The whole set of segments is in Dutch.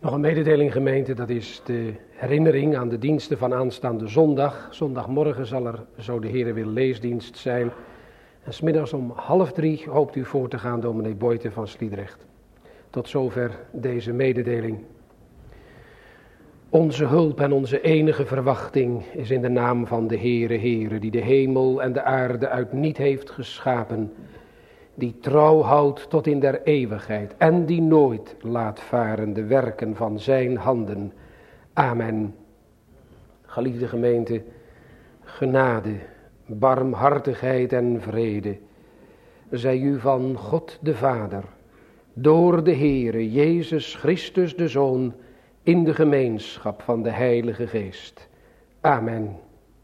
Nog een mededeling, gemeente, dat is de herinnering aan de diensten van aanstaande zondag. Zondagmorgen zal er, zo de Heere wil, leesdienst zijn. En 's middags om 2:30 hoopt u voor te gaan, dominee Boyte van Sliedrecht. Tot zover deze mededeling. Onze hulp en onze enige verwachting is in de naam van de Heere, die de hemel en de aarde uit niet heeft geschapen, die trouw houdt tot in der eeuwigheid en die nooit laat varen de werken van zijn handen. Amen. Geliefde gemeente, genade, barmhartigheid en vrede zij u van God de Vader, door de Heere Jezus Christus de Zoon, in de gemeenschap van de Heilige Geest. Amen.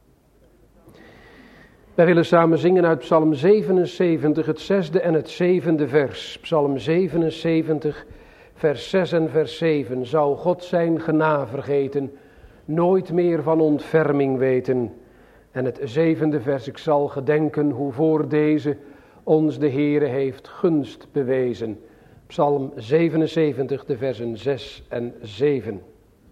Wij willen samen zingen uit Psalm 77, het 6e en het 7e vers. Psalm 77, vers 6 en vers 7. Zou God zijn genade vergeten, nooit meer van ontferming weten. En het 7e vers, ik zal gedenken hoe voor deze ons de Heere heeft gunst bewezen. Psalm 77, de versen 6 en 7.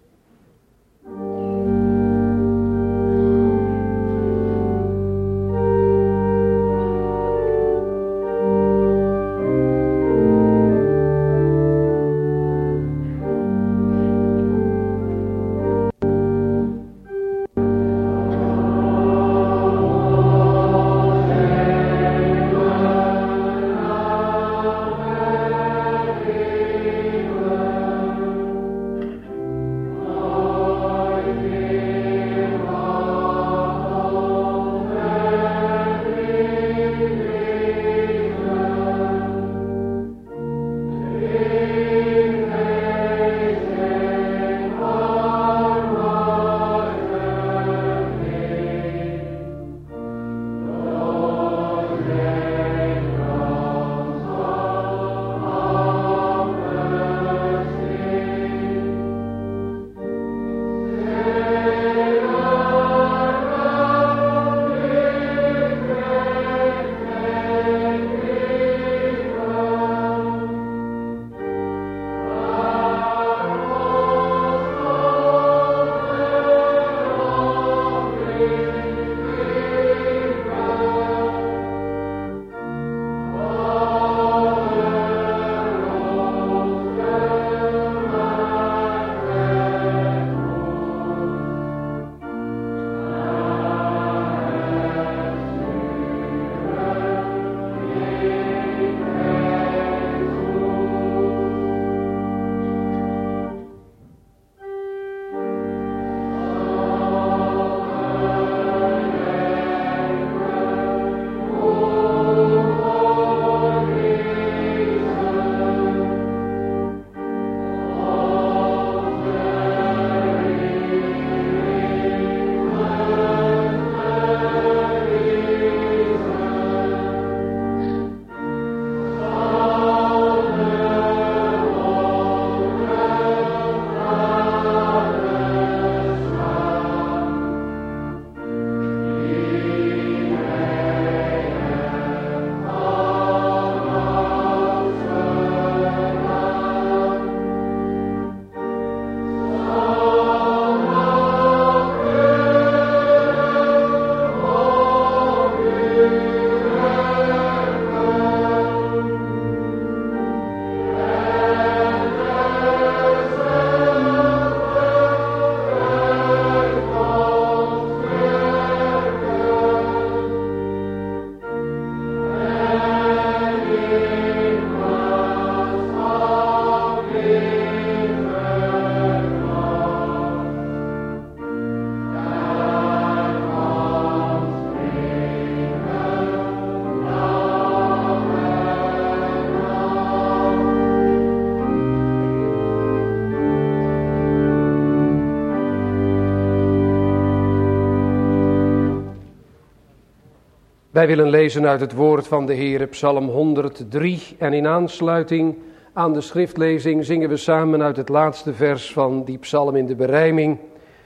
Wij willen lezen uit het woord van de Heere, Psalm 103. En in aansluiting aan de schriftlezing zingen we samen uit het laatste vers van die psalm in de berijming.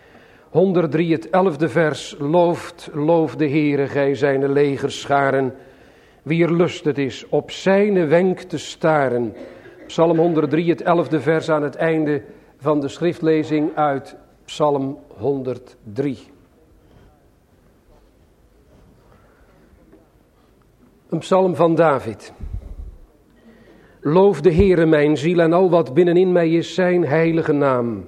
103, het 11e vers. Loof de Heere, gij zijne legerscharen, wier lust het is op zijne wenk te staren. Psalm 103, het 11e vers aan het einde van de schriftlezing uit Psalm 103. Een psalm van David. Loof de Heere mijn ziel en al wat binnenin mij is zijn heilige naam.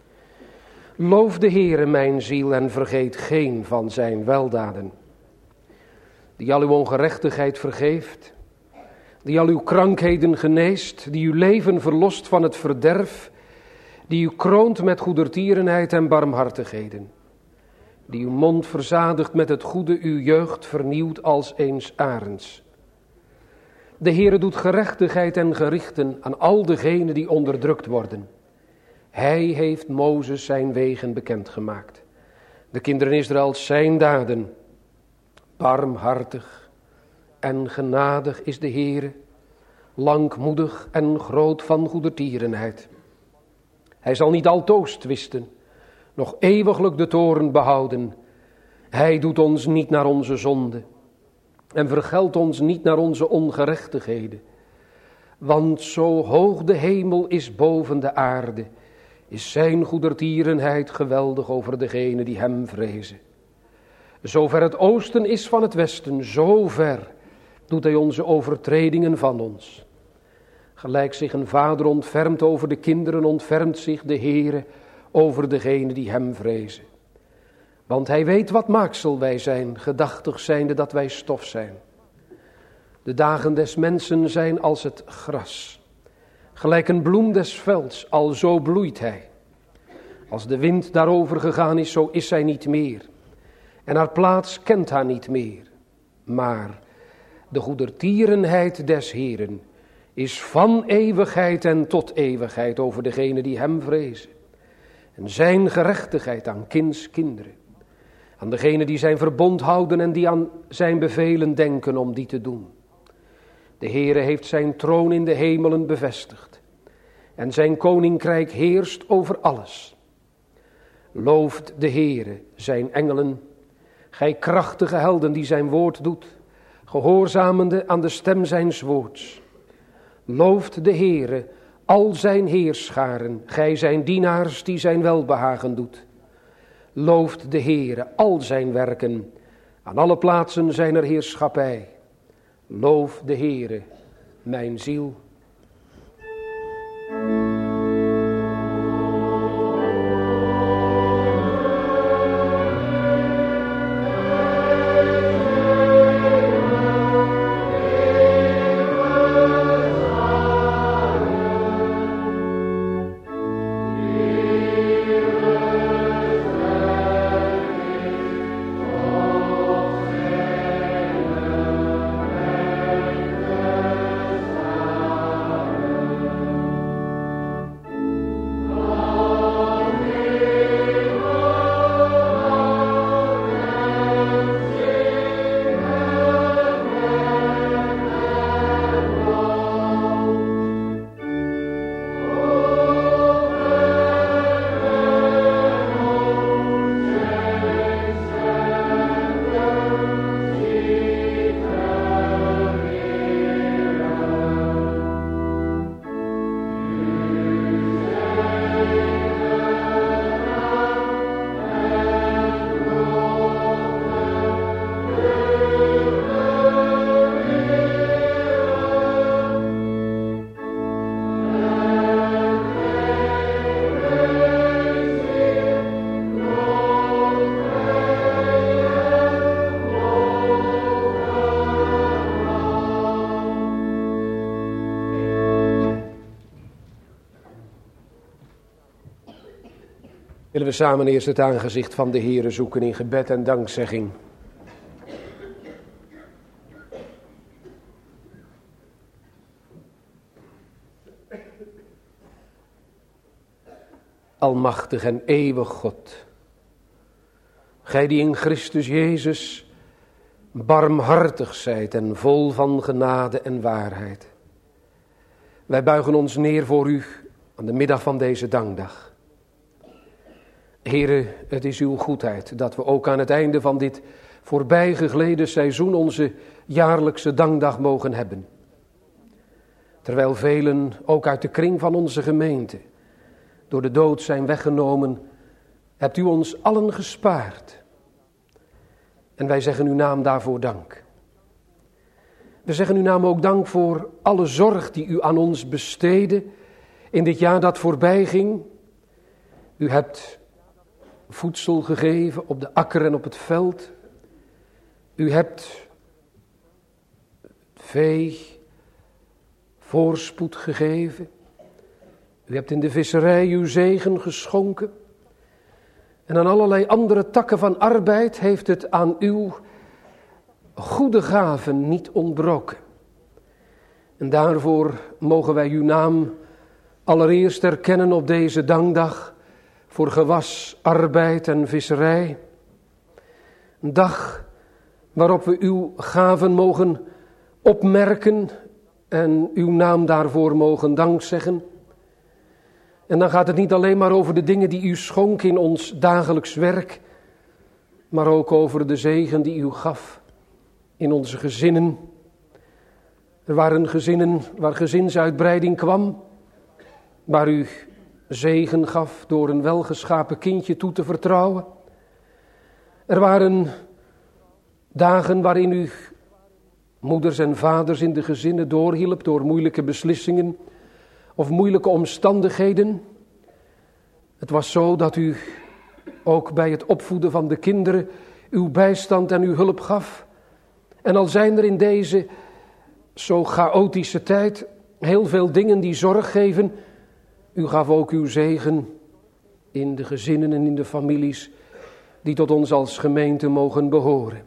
Loof de Heere mijn ziel en vergeet geen van zijn weldaden. Die al uw ongerechtigheid vergeeft, die al uw krankheden geneest, die uw leven verlost van het verderf, die u kroont met goedertierenheid en barmhartigheden, die uw mond verzadigt met het goede, uw jeugd vernieuwt als eens arends. De Heere doet gerechtigheid en gerichten aan al degenen die onderdrukt worden. Hij heeft Mozes zijn wegen bekendgemaakt. De kinderen Israëls zijn daden. Barmhartig en genadig is de Heere, langmoedig en groot van goedertierenheid. Hij zal niet altoos twisten, nog eeuwiglijk de toorn behouden. Hij doet ons niet naar onze zonde en vergeldt ons niet naar onze ongerechtigheden. Want zo hoog de hemel is boven de aarde, is zijn goedertierenheid geweldig over degenen die hem vrezen. Zover het oosten is van het westen, zo ver doet hij onze overtredingen van ons. Gelijk zich een vader ontfermt over de kinderen, ontfermt zich de Heere over degenen die hem vrezen. Want hij weet wat maaksel wij zijn, gedachtig zijnde dat wij stof zijn. De dagen des mensen zijn als het gras, gelijk een bloem des velds, alzo bloeit hij. Als de wind daarover gegaan is, zo is zij niet meer. En haar plaats kent haar niet meer. Maar de goedertierenheid des Heeren is van eeuwigheid en tot eeuwigheid over degenen die hem vrezen. En zijn gerechtigheid aan kinderen. Aan degenen die zijn verbond houden en die aan zijn bevelen denken om die te doen. De Heere heeft zijn troon in de hemelen bevestigd. En zijn koninkrijk heerst over alles. Looft de Heere zijn engelen, gij krachtige helden die zijn woord doet, gehoorzamende aan de stem zijns woords. Looft de Heere al zijn heerscharen, gij zijn dienaars die zijn welbehagen doet. Looft de Heere al zijn werken, aan alle plaatsen zijn er heerschappij. Loof de Heere, mijn ziel. Willen we samen eerst het aangezicht van de Heere zoeken in gebed en dankzegging. Almachtig en eeuwig God, gij die in Christus Jezus barmhartig zijt en vol van genade en waarheid. Wij buigen ons neer voor u aan de middag van deze dankdag. Heere, het is uw goedheid dat we ook aan het einde van dit voorbijgegleden seizoen onze jaarlijkse dankdag mogen hebben. Terwijl velen, ook uit de kring van onze gemeente, door de dood zijn weggenomen, hebt u ons allen gespaard. En wij zeggen uw naam daarvoor dank. We zeggen uw naam ook dank voor alle zorg die u aan ons besteedde in dit jaar dat voorbij ging. U hebt voedsel gegeven op de akker en op het veld. U hebt vee voorspoed gegeven. U hebt in de visserij uw zegen geschonken. En aan allerlei andere takken van arbeid heeft het aan uw goede gaven niet ontbroken. En daarvoor mogen wij uw naam allereerst erkennen op deze dankdag voor gewas, arbeid en visserij. Een dag waarop we uw gaven mogen opmerken en uw naam daarvoor mogen dankzeggen. En dan gaat het niet alleen maar over de dingen die u schonk in ons dagelijks werk, maar ook over de zegen die u gaf in onze gezinnen. Er waren gezinnen waar gezinsuitbreiding kwam, waar u zegen gaf door een welgeschapen kindje toe te vertrouwen. Er waren dagen waarin u moeders en vaders in de gezinnen doorhielp door moeilijke beslissingen of moeilijke omstandigheden. Het was zo dat u ook bij het opvoeden van de kinderen uw bijstand en uw hulp gaf. En al zijn er in deze zo chaotische tijd heel veel dingen die zorg geven, u gaf ook uw zegen in de gezinnen en in de families die tot ons als gemeente mogen behoren.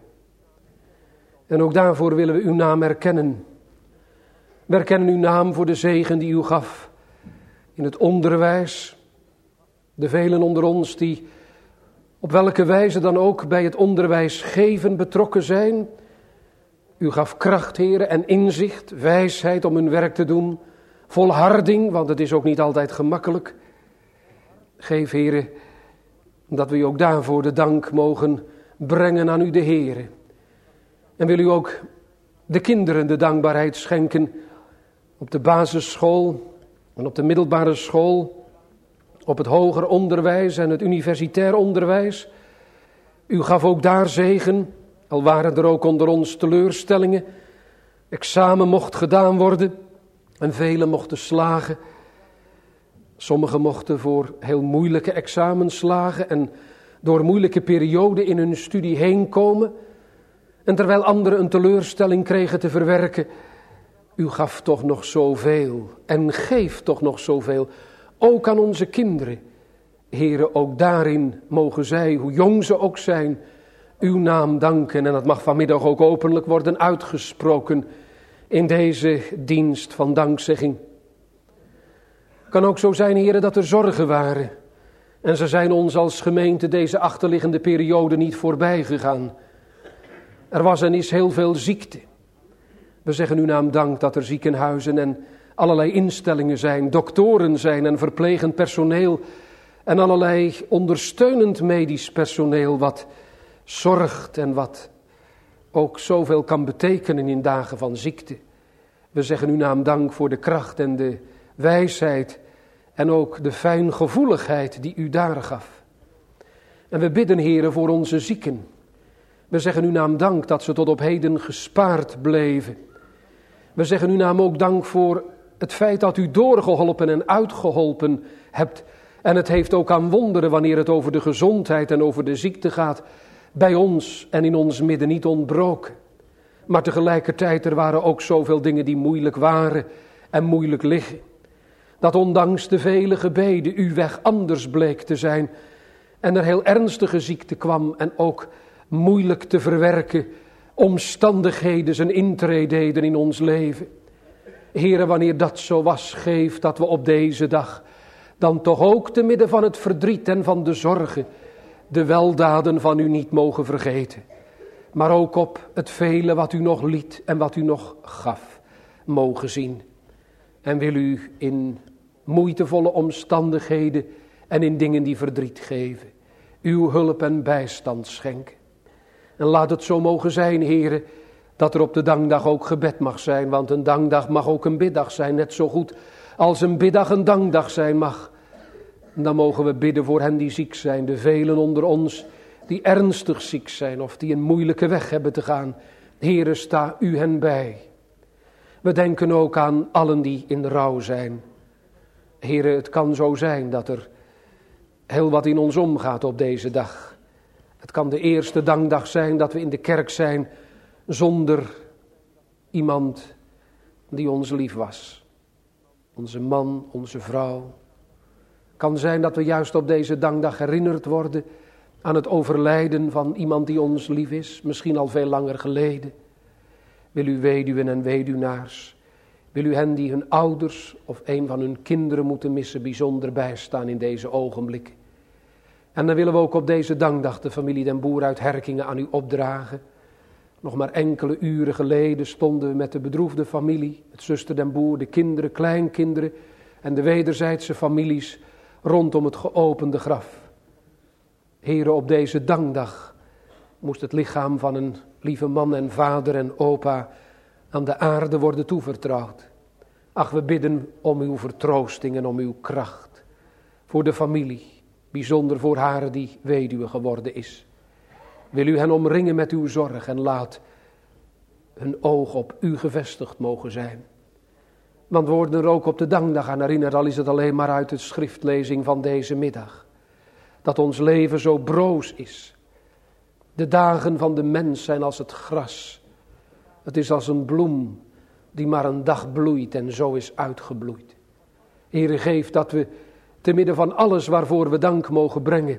En ook daarvoor willen we uw naam erkennen. We erkennen uw naam voor de zegen die u gaf in het onderwijs. De velen onder ons die op welke wijze dan ook bij het onderwijs geven betrokken zijn. U gaf kracht, heren, en inzicht, wijsheid om hun werk te doen. Volharding, want het is ook niet altijd gemakkelijk. Geef, heren, dat we u ook daarvoor de dank mogen brengen aan u de Heren. En wil u ook de kinderen de dankbaarheid schenken op de basisschool en op de middelbare school, op het hoger onderwijs en het universitair onderwijs. U gaf ook daar zegen, al waren er ook onder ons teleurstellingen. Examen mocht gedaan worden en velen mochten slagen. Sommigen mochten voor heel moeilijke examens slagen en door moeilijke perioden in hun studie heen komen. En terwijl anderen een teleurstelling kregen te verwerken, u gaf toch nog zoveel en geeft toch nog zoveel. Ook aan onze kinderen. Heren, ook daarin mogen zij, hoe jong ze ook zijn, uw naam danken. En dat mag vanmiddag ook openlijk worden uitgesproken in deze dienst van dankzegging. Het kan ook zo zijn, heren, dat er zorgen waren. En ze zijn ons als gemeente deze achterliggende periode niet voorbij gegaan. Er was en is heel veel ziekte. We zeggen uw naam dank dat er ziekenhuizen en allerlei instellingen zijn, doktoren zijn en verplegend personeel en allerlei ondersteunend medisch personeel wat zorgt en wat ook zoveel kan betekenen in dagen van ziekte. We zeggen uw naam dank voor de kracht en de wijsheid en ook de fijngevoeligheid die u daar gaf. En we bidden, heren, voor onze zieken. We zeggen uw naam dank dat ze tot op heden gespaard bleven. We zeggen uw naam ook dank voor het feit dat u doorgeholpen en uitgeholpen hebt. En het heeft ook aan wonderen wanneer het over de gezondheid en over de ziekte gaat, bij ons en in ons midden niet ontbroken. Maar tegelijkertijd er waren ook zoveel dingen die moeilijk waren en moeilijk liggen. Dat ondanks de vele gebeden uw weg anders bleek te zijn en er heel ernstige ziekte kwam en ook moeilijk te verwerken omstandigheden zijn intrede deden in ons leven. Heren, wanneer dat zo was, geef dat we op deze dag dan toch ook te midden van het verdriet en van de zorgen de weldaden van u niet mogen vergeten. Maar ook op het vele wat u nog liet en wat u nog gaf mogen zien. En wil u in moeitevolle omstandigheden en in dingen die verdriet geven, uw hulp en bijstand schenken. En laat het zo mogen zijn, heren, dat er op de dankdag ook gebed mag zijn. Want een dankdag mag ook een biddag zijn, net zo goed als een biddag een dankdag zijn mag. En dan mogen we bidden voor hen die ziek zijn, de velen onder ons die ernstig ziek zijn of die een moeilijke weg hebben te gaan. Heere, sta u hen bij. We denken ook aan allen die in rouw zijn. Heere, het kan zo zijn dat er heel wat in ons omgaat op deze dag. Het kan de eerste dankdag zijn dat we in de kerk zijn zonder iemand die ons lief was. Onze man, onze vrouw. Het kan zijn dat we juist op deze dankdag herinnerd worden aan het overlijden van iemand die ons lief is, misschien al veel langer geleden. Wil u weduwen en weduwnaars, wil u hen die hun ouders of een van hun kinderen moeten missen bijzonder bijstaan in deze ogenblikken. En dan willen we ook op deze dankdag de familie Den Boer uit Herkingen aan u opdragen. Nog maar enkele uren geleden stonden we met de bedroefde familie, het zuster Den Boer, de kinderen, kleinkinderen en de wederzijdse families rondom het geopende graf. Here, op deze dankdag moest het lichaam van een lieve man en vader en opa aan de aarde worden toevertrouwd. Ach, we bidden om uw vertroosting en om uw kracht voor de familie, bijzonder voor haar die weduwe geworden is. Wil u hen omringen met uw zorg en laat hun oog op u gevestigd mogen zijn. Want we worden er ook op de dankdag aan herinnerd, al is het alleen maar uit de schriftlezing van deze middag. Dat ons leven zo broos is. De dagen van de mens zijn als het gras. Het is als een bloem die maar een dag bloeit en zo is uitgebloeid. Heere, geef dat we te midden van alles waarvoor we dank mogen brengen,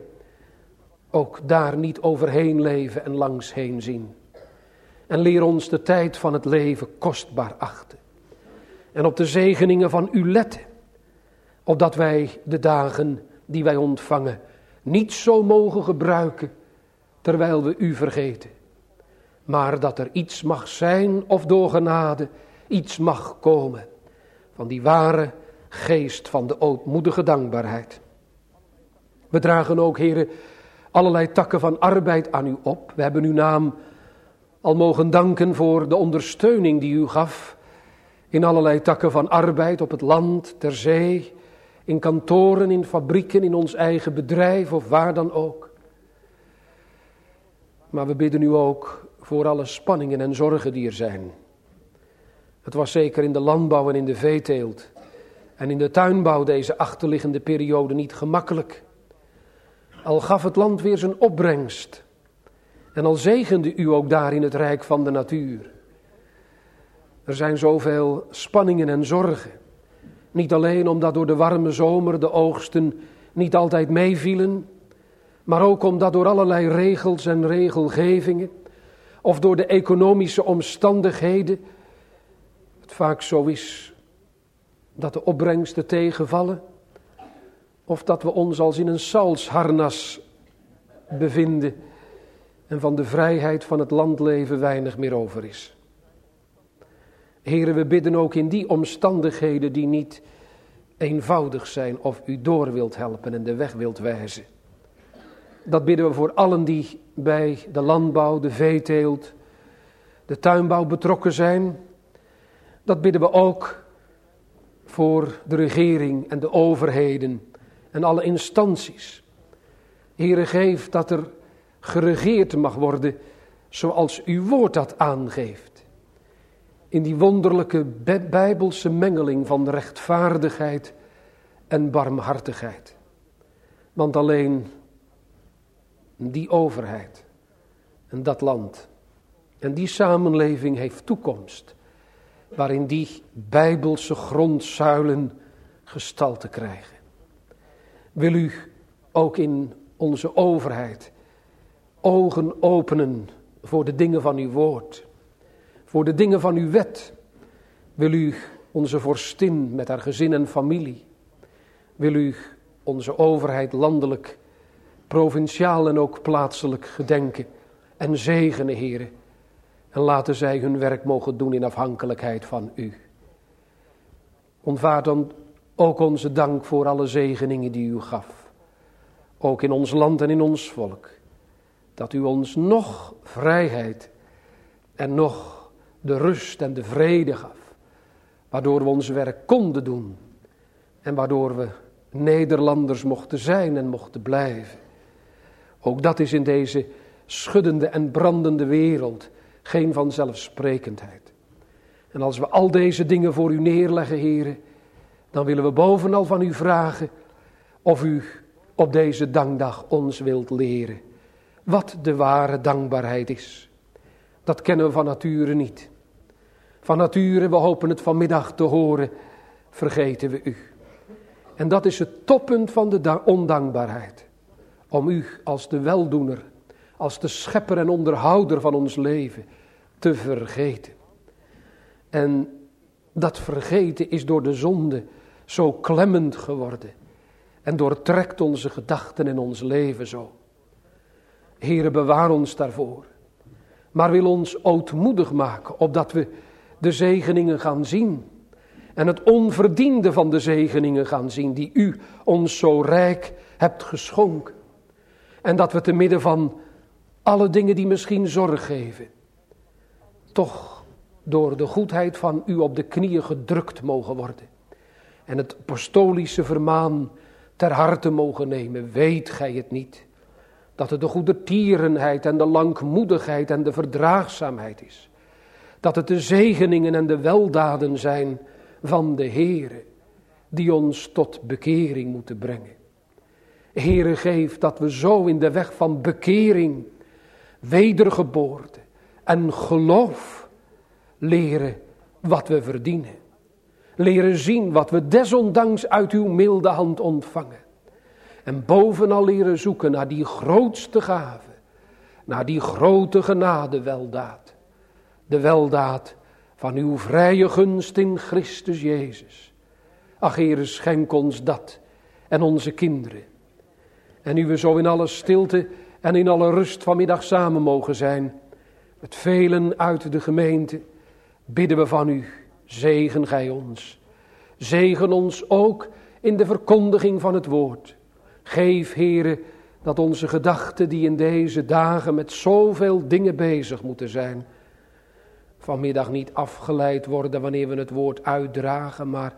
ook daar niet overheen leven en langs heen zien. En leer ons de tijd van het leven kostbaar achten. En op de zegeningen van u letten. Opdat wij de dagen die wij ontvangen niet zo mogen gebruiken terwijl we u vergeten. Maar dat er iets mag zijn of door genade iets mag komen van die ware geest van de ootmoedige dankbaarheid. We dragen ook, Heere, allerlei takken van arbeid aan u op. We hebben uw naam al mogen danken voor de ondersteuning die u gaf in allerlei takken van arbeid op het land, ter zee, in kantoren, in fabrieken, in ons eigen bedrijf of waar dan ook. Maar we bidden u ook voor alle spanningen en zorgen die er zijn. Het was zeker in de landbouw en in de veeteelt en in de tuinbouw deze achterliggende periode niet gemakkelijk. Al gaf het land weer zijn opbrengst en al zegende u ook daar in het rijk van de natuur. Er zijn zoveel spanningen en zorgen. Niet alleen omdat door de warme zomer de oogsten niet altijd meevielen, maar ook omdat door allerlei regels en regelgevingen of door de economische omstandigheden het vaak zo is dat de opbrengsten tegenvallen of dat we ons als in een salsharnas bevinden en van de vrijheid van het landleven weinig meer over is. Heren, we bidden ook in die omstandigheden die niet eenvoudig zijn of u door wilt helpen en de weg wilt wijzen. Dat bidden we voor allen die bij de landbouw, de veeteelt, de tuinbouw betrokken zijn. Dat bidden we ook voor de regering en de overheden en alle instanties. Heere, geef dat er geregeerd mag worden zoals uw woord dat aangeeft. In die wonderlijke bijbelse mengeling van rechtvaardigheid en barmhartigheid. Want alleen die overheid en dat land en die samenleving heeft toekomst, waarin die bijbelse grondzuilen gestalte krijgen. Wil u ook in onze overheid ogen openen voor de dingen van uw woord, voor de dingen van uw wet. Wil u onze vorstin met haar gezin en familie, wil u onze overheid landelijk, provinciaal en ook plaatselijk gedenken en zegenen, Heere. En laten zij hun werk mogen doen in afhankelijkheid van u. Ontvaard dan ook onze dank voor alle zegeningen die u gaf. Ook in ons land en in ons volk. Dat u ons nog vrijheid en nog de rust en de vrede gaf. Waardoor we ons werk konden doen. En waardoor we Nederlanders mochten zijn en mochten blijven. Ook dat is in deze schuddende en brandende wereld geen vanzelfsprekendheid. En als we al deze dingen voor u neerleggen, heren, dan willen we bovenal van u vragen of u op deze dankdag ons wilt leren wat de ware dankbaarheid is. Dat kennen we van nature niet. Van nature, we hopen het vanmiddag te horen, vergeten we u. En dat is het toppunt van de ondankbaarheid. Om u als de weldoener, als de schepper en onderhouder van ons leven te vergeten. En dat vergeten is door de zonde zo klemmend geworden. En doortrekt onze gedachten en ons leven zo. Heere, bewaar ons daarvoor. Maar wil ons ootmoedig maken, opdat we de zegeningen gaan zien. En het onverdiende van de zegeningen gaan zien die u ons zo rijk hebt geschonken. En dat we te midden van alle dingen die misschien zorg geven, toch door de goedheid van u op de knieën gedrukt mogen worden. En het apostolische vermaan ter harte mogen nemen. Weet gij het niet, dat het de goedertierenheid en de langmoedigheid en de verdraagzaamheid is. Dat het de zegeningen en de weldaden zijn van de Heere, die ons tot bekering moeten brengen. Heere, geef dat we zo in de weg van bekering, wedergeboorte en geloof leren wat we verdienen. Leren zien wat we desondanks uit uw milde hand ontvangen. En bovenal leren zoeken naar die grootste gave, naar die grote genade weldaad. De weldaad van uw vrije gunst in Christus Jezus. Ach, Heere, schenk ons dat en onze kinderen. En nu we zo in alle stilte en in alle rust vanmiddag samen mogen zijn, met velen uit de gemeente, bidden we van u, zegen gij ons. Zegen ons ook in de verkondiging van het woord. Geef, Heere, dat onze gedachten die in deze dagen met zoveel dingen bezig moeten zijn, vanmiddag niet afgeleid worden wanneer we het woord uitdragen, maar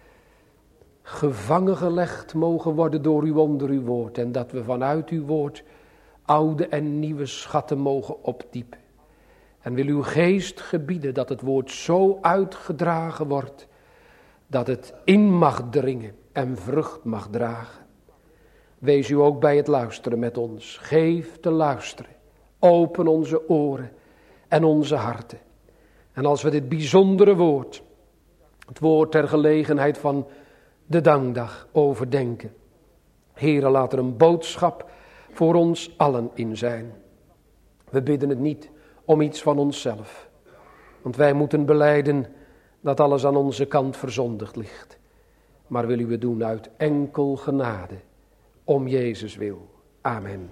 gevangen gelegd mogen worden door u onder uw woord. En dat we vanuit uw woord oude en nieuwe schatten mogen opdiepen. En wil uw geest gebieden dat het woord zo uitgedragen wordt, dat het in mag dringen en vrucht mag dragen. Wees u ook bij het luisteren met ons. Geef te luisteren. Open onze oren en onze harten. En als we dit bijzondere woord, het woord ter gelegenheid van de dankdag, overdenken. Heere, laat er een boodschap voor ons allen in zijn. We bidden het niet om iets van onszelf. Want wij moeten belijden dat alles aan onze kant verzondigd ligt. Maar wil u het doen uit enkel genade, om Jezus wil. Amen.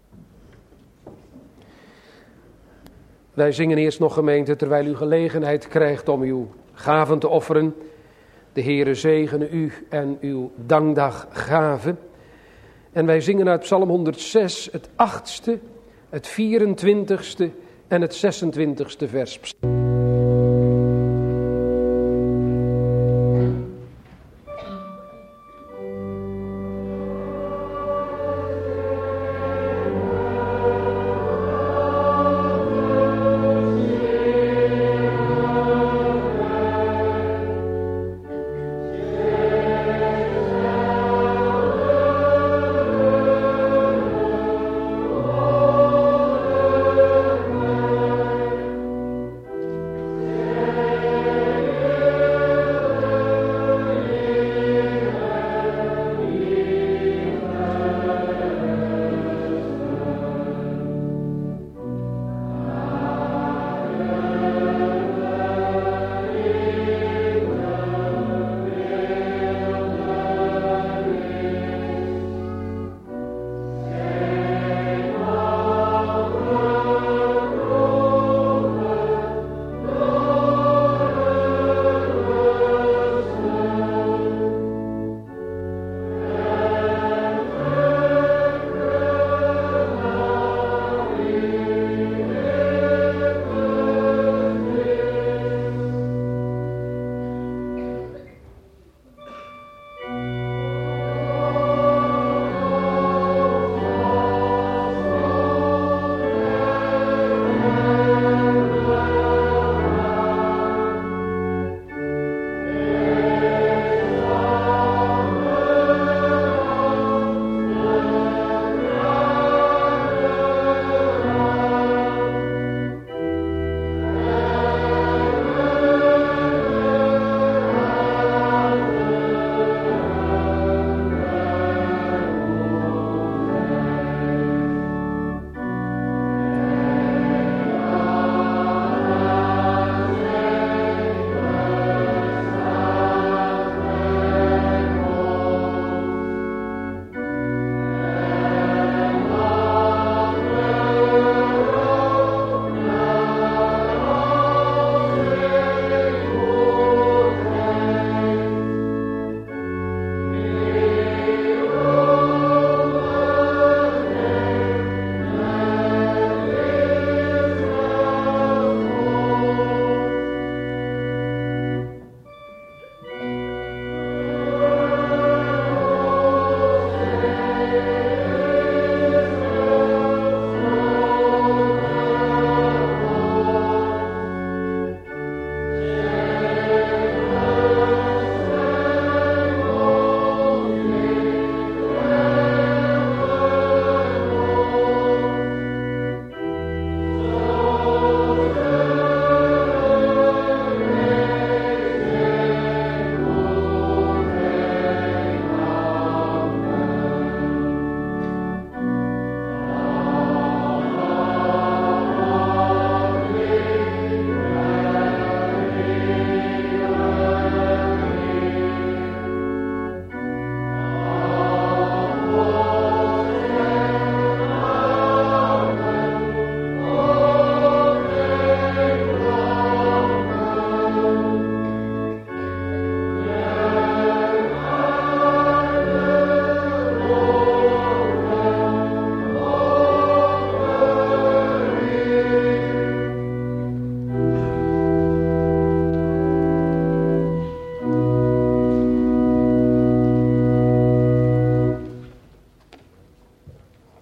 Wij zingen eerst nog, gemeente, terwijl u gelegenheid krijgt om uw gaven te offeren. De Heere zegene u en uw dankdaggave. En wij zingen uit Psalm 106 het 8e, het 24e en het 26e vers.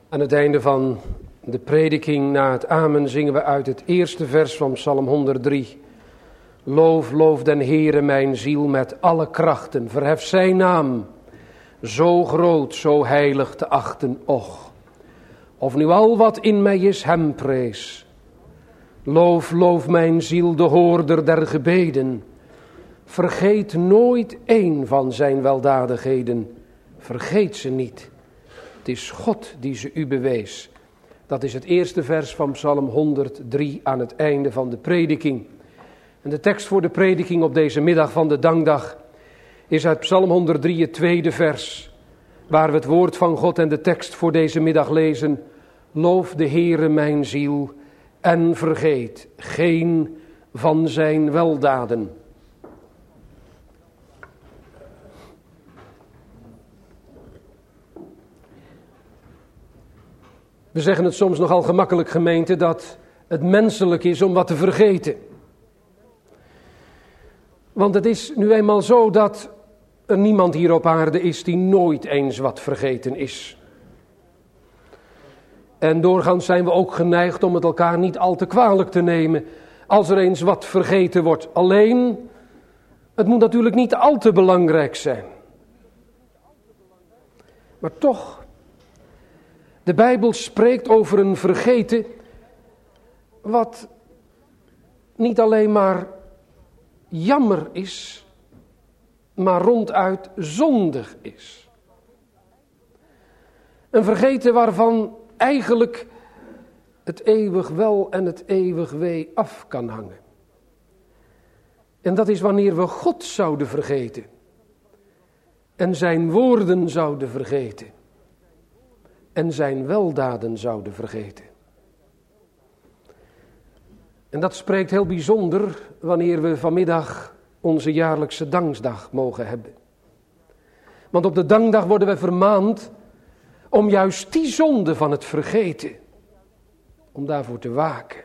Aan het einde van de prediking na het amen zingen we uit het eerste vers van Psalm 103. Loof, loof den Heere mijn ziel met alle krachten. Verhef zijn naam, zo groot, zo heilig te achten, och. Of nu al wat in mij is hem prees. Loof, loof mijn ziel de hoorder der gebeden. Vergeet nooit één van zijn weldadigheden. Vergeet ze niet. Het is God die ze u bewees. Dat is het eerste vers van Psalm 103 aan het einde van de prediking. En de tekst voor de prediking op deze middag van de dankdag is uit Psalm 103 het tweede vers, waar we het woord van God en de tekst voor deze middag lezen. Loof de Heere mijn ziel en vergeet geen van zijn weldaden. We zeggen het soms nogal gemakkelijk, gemeente, dat het menselijk is om wat te vergeten. Want het is nu eenmaal zo dat er niemand hier op aarde is die nooit eens wat vergeten is. En doorgaans zijn we ook geneigd om het elkaar niet al te kwalijk te nemen als er eens wat vergeten wordt. Alleen, het moet natuurlijk niet al te belangrijk zijn. Maar toch, de Bijbel spreekt over een vergeten wat niet alleen maar jammer is, maar ronduit zondig is. Een vergeten waarvan eigenlijk het eeuwig wel en het eeuwig wee af kan hangen. En dat is wanneer we God zouden vergeten en zijn woorden zouden vergeten en zijn weldaden zouden vergeten. En dat spreekt heel bijzonder wanneer we vanmiddag onze jaarlijkse dankdag mogen hebben. Want op de dankdag worden we vermaand om juist die zonde van het vergeten, om daarvoor te waken.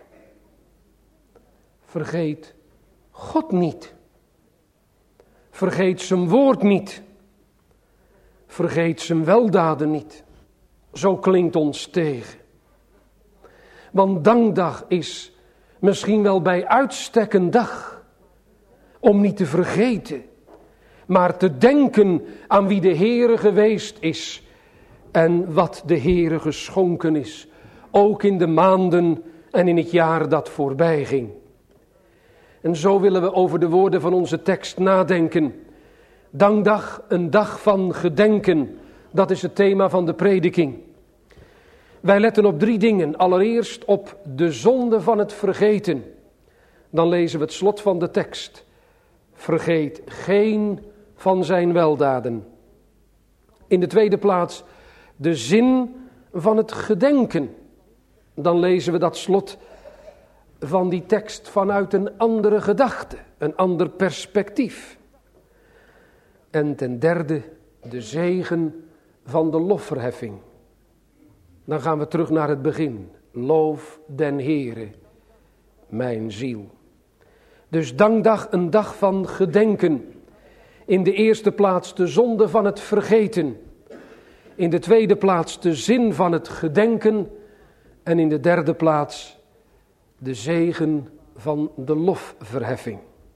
Vergeet God niet. Vergeet zijn woord niet. Vergeet zijn weldaden niet. Zo klinkt ons tegen. Want dankdag is misschien wel bij uitstek een dag om niet te vergeten, maar te denken aan wie de Heere geweest is en wat de Heere geschonken is, ook in de maanden en in het jaar dat voorbij ging. En zo willen we over de woorden van onze tekst nadenken. Dankdag, een dag van gedenken, dat is het thema van de prediking. Wij letten op 3 dingen. Allereerst op de zonde van het vergeten. Dan lezen we het slot van de tekst. Vergeet geen van zijn weldaden. In de tweede plaats de zin van het gedenken. Dan lezen we dat slot van die tekst vanuit een andere gedachte, een ander perspectief. En ten derde de zegen van de lofverheffing. Dan gaan we terug naar het begin. Loof den Heere, mijn ziel. Dus dankdag, een dag van gedenken. In de eerste plaats de zonde van het vergeten. In de tweede plaats de zin van het gedenken. En in de derde plaats de zegen van de lofverheffing.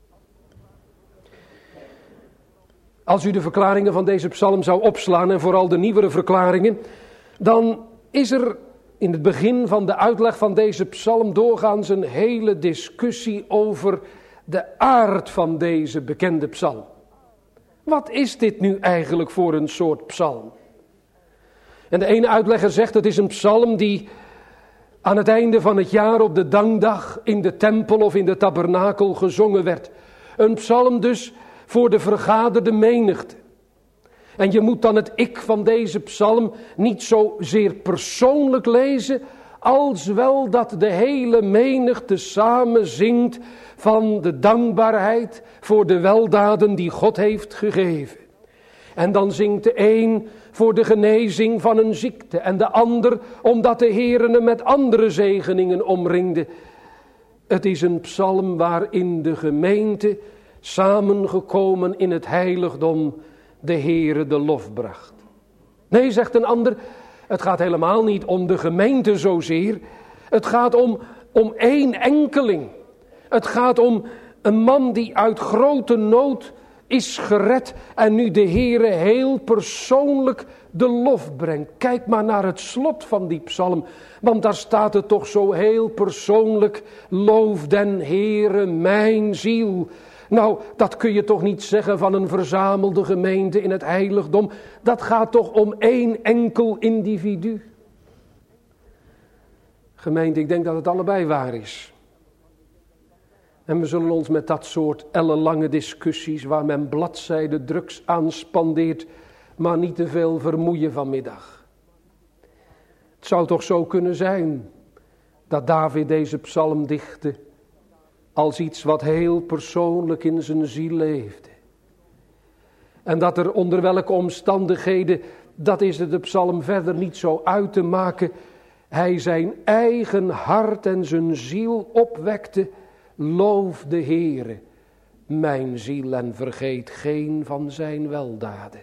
Als u de verklaringen van deze psalm zou opslaan en vooral de nieuwere verklaringen, dan is er in het begin van de uitleg van deze psalm doorgaans een hele discussie over de aard van deze bekende psalm. Wat is dit nu eigenlijk voor een soort psalm? En de ene uitlegger zegt het is een psalm die aan het einde van het jaar op de dankdag in de tempel of in de tabernakel gezongen werd. Een psalm dus voor de vergaderde menigte. En je moet dan het ik van deze psalm niet zozeer persoonlijk lezen, als wel dat de hele menigte samen zingt van de dankbaarheid voor de weldaden die God heeft gegeven. En dan zingt de een voor de genezing van een ziekte en de ander omdat de Heere hem met andere zegeningen omringde. Het is een psalm waarin de gemeente samengekomen in het heiligdom de Heere de lof bracht. Nee, zegt een ander, Het gaat helemaal niet om de gemeente zozeer. Het gaat om één enkeling. Het gaat om een man die uit grote nood is gered en nu de Heere heel persoonlijk de lof brengt. Kijk maar naar het slot van die psalm, want daar staat het toch zo heel persoonlijk. Loof den Heere mijn ziel. Nou, dat kun je toch niet zeggen van een verzamelde gemeente in het heiligdom. Dat gaat toch om één enkel individu. Gemeente, ik denk dat het allebei waar is. En we zullen ons met dat soort ellenlange discussies, waar men bladzijden drugs aan spandeert, maar niet te veel vermoeien vanmiddag. Het zou toch zo kunnen zijn dat David deze psalm dichtte als iets wat heel persoonlijk in zijn ziel leefde. En dat er onder welke omstandigheden, dat is het de psalm verder niet zo uit te maken, hij zijn eigen hart en zijn ziel opwekte. Loof de Heere, mijn ziel, en vergeet geen van zijn weldaden.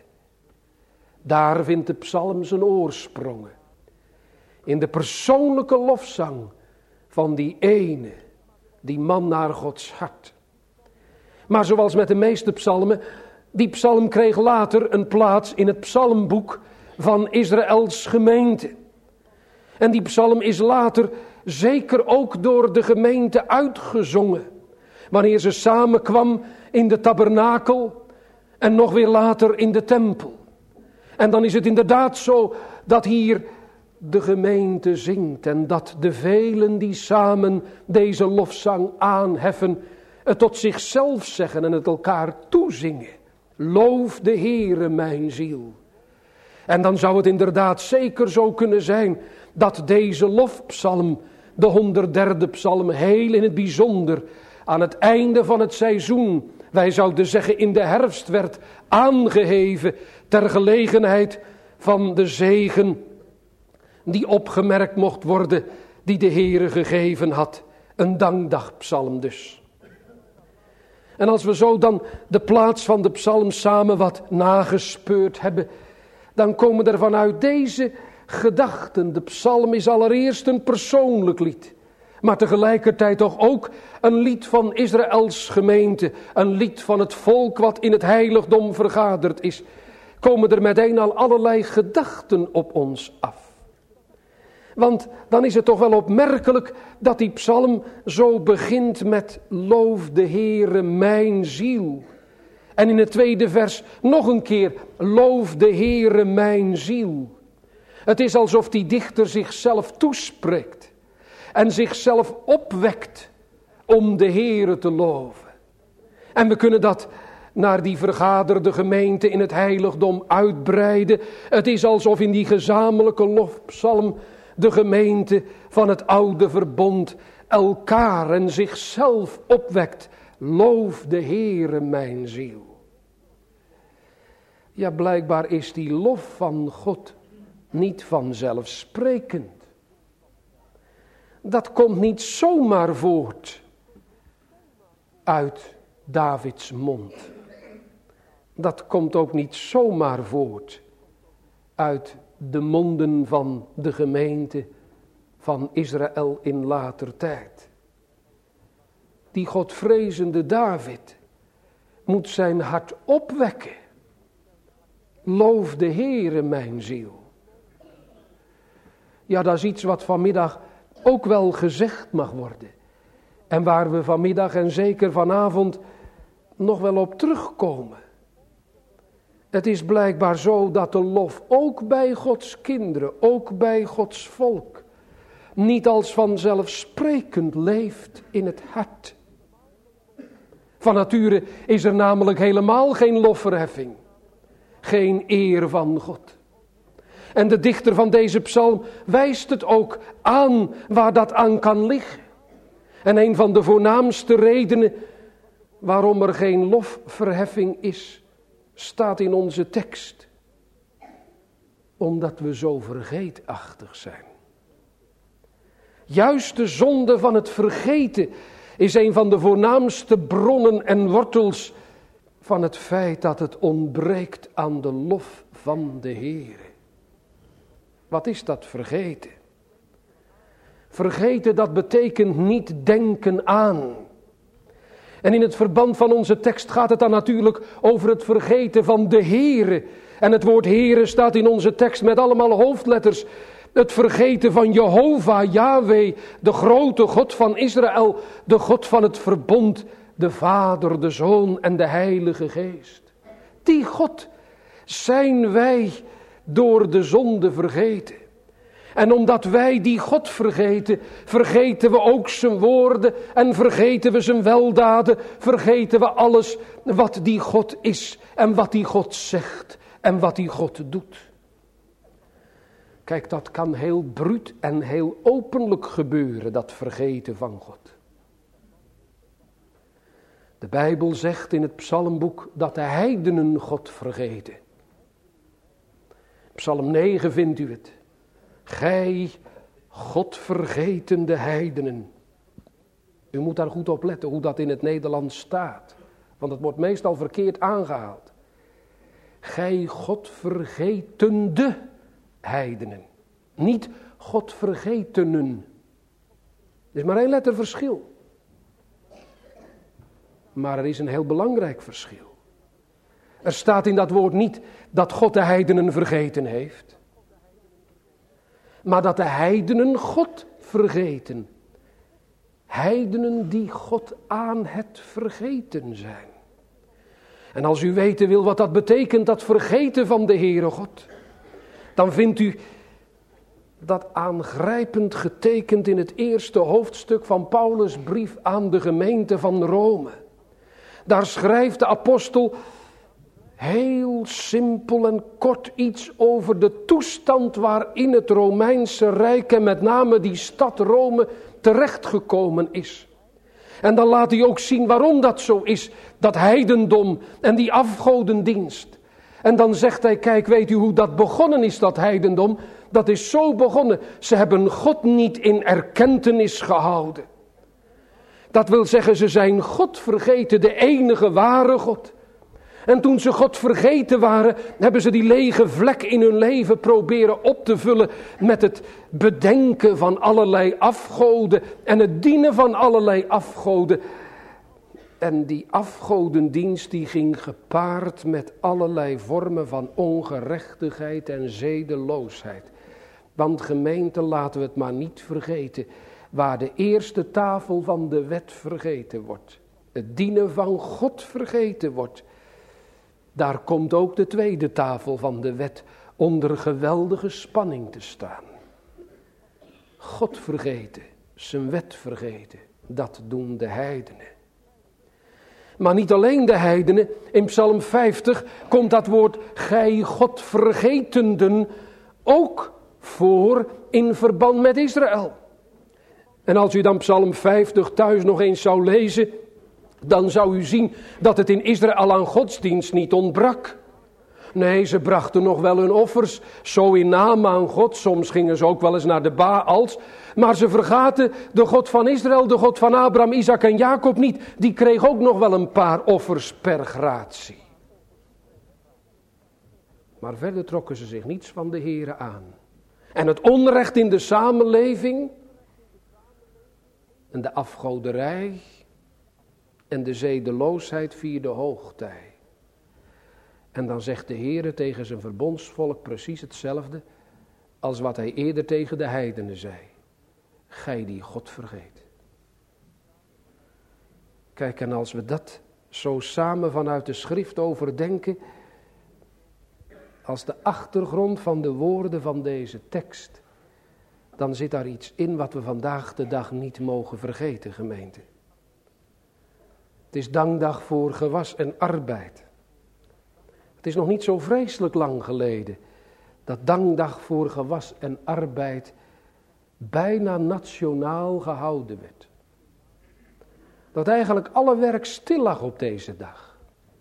Daar vindt de psalm zijn oorsprongen. In de persoonlijke lofzang van die ene, die man naar Gods hart. Maar zoals met de meeste psalmen, die psalm kreeg later een plaats in het psalmboek van Israëls gemeente. En die psalm is later zeker ook door de gemeente uitgezongen. Wanneer ze samenkwam in de tabernakel en nog weer later in de tempel. En dan is het inderdaad zo dat hier de gemeente zingt en dat de velen die samen deze lofzang aanheffen, het tot zichzelf zeggen en het elkaar toezingen. Loof de Heere mijn ziel. En dan zou het inderdaad zeker zo kunnen zijn dat deze lofpsalm, de 103e psalm, heel in het bijzonder aan het einde van het seizoen, wij zouden zeggen in de herfst, werd aangeheven ter gelegenheid van de zegen die opgemerkt mocht worden, die de Heere gegeven had. Een dankdagpsalm dus. En als we zo dan de plaats van de psalm samen wat nagespeurd hebben, dan komen er vanuit deze gedachten. De psalm is allereerst een persoonlijk lied, maar tegelijkertijd toch ook een lied van Israëls gemeente, een lied van het volk wat in het heiligdom vergaderd is. Komen er meteen al allerlei gedachten op ons af. Want dan is het toch wel opmerkelijk dat die psalm zo begint met loof de Heere mijn ziel. En in het tweede vers nog een keer loof de Heere mijn ziel. Het is alsof die dichter zichzelf toespreekt en zichzelf opwekt om de Heere te loven. En we kunnen dat naar die vergaderde gemeente in het heiligdom uitbreiden. Het is alsof in die gezamenlijke lofpsalm de gemeente van het oude verbond elkaar en zichzelf opwekt. Loof de Heere mijn ziel. Ja, blijkbaar is die lof van God niet vanzelfsprekend. Dat komt niet zomaar voort uit Davids mond. Dat komt ook niet zomaar voort uit de monden van de gemeente van Israël in later tijd. Die godvrezende David moet zijn hart opwekken. Loof de Heere mijn ziel. Ja, dat is iets wat vanmiddag ook wel gezegd mag worden. En waar we vanmiddag en zeker vanavond nog wel op terugkomen. Het is blijkbaar zo dat de lof ook bij Gods kinderen, ook bij Gods volk, niet als vanzelfsprekend leeft in het hart. Van nature is er namelijk helemaal geen lofverheffing, geen eer van God. En de dichter van deze psalm wijst het ook aan waar dat aan kan liggen. En een van de voornaamste redenen waarom er geen lofverheffing is, staat in onze tekst. Omdat we zo vergeetachtig zijn. Juist de zonde van het vergeten is een van de voornaamste bronnen en wortels van het feit dat het ontbreekt aan de lof van de Heere. Wat is dat vergeten? Vergeten, dat betekent niet denken aan. En in het verband van onze tekst gaat het dan natuurlijk over het vergeten van de Heere. En het woord Heere staat in onze tekst met allemaal hoofdletters. Het vergeten van Jehovah, Yahweh, de grote God van Israël, de God van het verbond, de Vader, de Zoon en de Heilige Geest. Die God zijn wij door de zonde vergeten. En omdat wij die God vergeten, vergeten we ook zijn woorden en vergeten we zijn weldaden, vergeten we alles wat die God is en wat die God zegt en wat die God doet. Kijk, dat kan heel bruut en heel openlijk gebeuren, dat vergeten van God. De Bijbel zegt in het psalmboek dat de heidenen God vergeten. Psalm 9 vindt u het. Gij, Godvergetende heidenen. U moet daar goed op letten hoe dat in het Nederlands staat. Want het wordt meestal verkeerd aangehaald. Gij, Godvergetende heidenen. Niet Godvergetenen. Er is maar 1 letter verschil. Maar er is een heel belangrijk verschil. Er staat in dat woord niet dat God de heidenen vergeten heeft. Maar dat de heidenen God vergeten. Heidenen die God aan het vergeten zijn. En als u weten wil wat dat betekent, dat vergeten van de Heere God. Dan vindt u dat aangrijpend getekend in het eerste hoofdstuk van Paulus' brief aan de gemeente van Rome. Daar schrijft de apostel heel simpel en kort iets over de toestand waarin het Romeinse Rijk en met name die stad Rome terechtgekomen is. En dan laat hij ook zien waarom dat zo is, dat heidendom en die afgodendienst. En dan zegt hij, kijk, weet u hoe dat begonnen is, dat heidendom? Dat is zo begonnen. Ze hebben God niet in erkentenis gehouden. Dat wil zeggen, ze zijn God vergeten, de enige ware God. En toen ze God vergeten waren, hebben ze die lege vlek in hun leven proberen op te vullen met het bedenken van allerlei afgoden en het dienen van allerlei afgoden. En die afgodendienst die ging gepaard met allerlei vormen van ongerechtigheid en zedeloosheid. Want gemeente, laten we het maar niet vergeten, waar de eerste tafel van de wet vergeten wordt, het dienen van God vergeten wordt, daar komt ook de tweede tafel van de wet onder geweldige spanning te staan. God vergeten, zijn wet vergeten, dat doen de heidenen. Maar niet alleen de heidenen, in Psalm 50 komt dat woord gij Godvergetenden ook voor in verband met Israël. En als u dan Psalm 50 thuis nog eens zou lezen, dan zou u zien dat het in Israël aan godsdienst niet ontbrak. Nee, ze brachten nog wel hun offers, zo in naam aan God. Soms gingen ze ook wel eens naar de Baals. Maar ze vergaten de God van Israël, de God van Abraham, Isaac en Jacob niet. Die kreeg ook nog wel een paar offers per gratie. Maar verder trokken ze zich niets van de Heere aan. En het onrecht in de samenleving en de afgoderij en de zedeloosheid vierde hoogtij. En dan zegt de Heere tegen zijn verbondsvolk precies hetzelfde als wat hij eerder tegen de heidenen zei. Gij die God vergeet. Kijk, en als we dat zo samen vanuit de schrift overdenken, als de achtergrond van de woorden van deze tekst, dan zit daar iets in wat we vandaag de dag niet mogen vergeten, gemeente. Het is dankdag voor gewas en arbeid. Het is nog niet zo vreselijk lang geleden dat dankdag voor gewas en arbeid bijna nationaal gehouden werd. Dat eigenlijk alle werk stil lag op deze dag.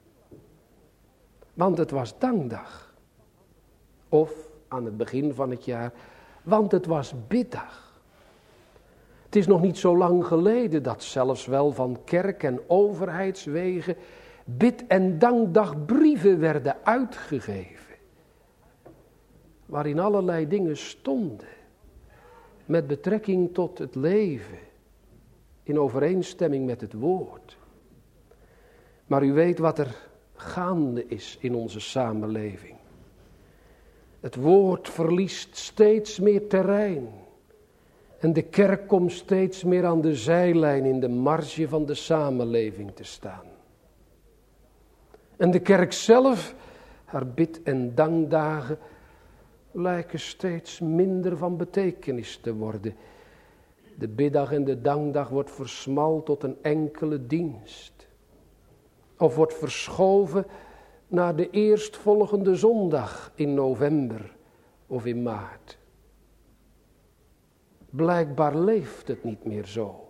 Want het was dankdag. Of aan het begin van het jaar, want het was biddag. Het is nog niet zo lang geleden dat zelfs wel van kerk- en overheidswegen bid- en dankdagbrieven werden uitgegeven. waarin allerlei dingen stonden, met betrekking tot het leven, in overeenstemming met het woord. Maar u weet wat er gaande is in onze samenleving. Het woord verliest steeds meer terrein. En de kerk komt steeds meer aan de zijlijn, in de marge van de samenleving te staan. En de kerk zelf, haar bid- en dankdagen, lijken steeds minder van betekenis te worden. De biddag en de dankdag wordt versmalt tot een enkele dienst. Of wordt verschoven naar de eerstvolgende zondag in november of in maart. Blijkbaar leeft het niet meer zo.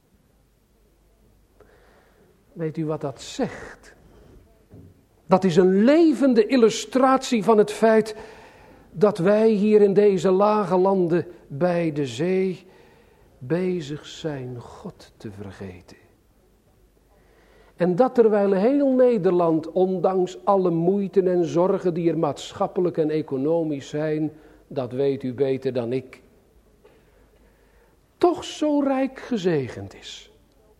Weet u wat dat zegt? Dat is een levende illustratie van het feit dat wij hier in deze lage landen bij de zee bezig zijn God te vergeten. En dat terwijl heel Nederland, ondanks alle moeite en zorgen die er maatschappelijk en economisch zijn, dat weet u beter dan ik, toch zo rijk gezegend is.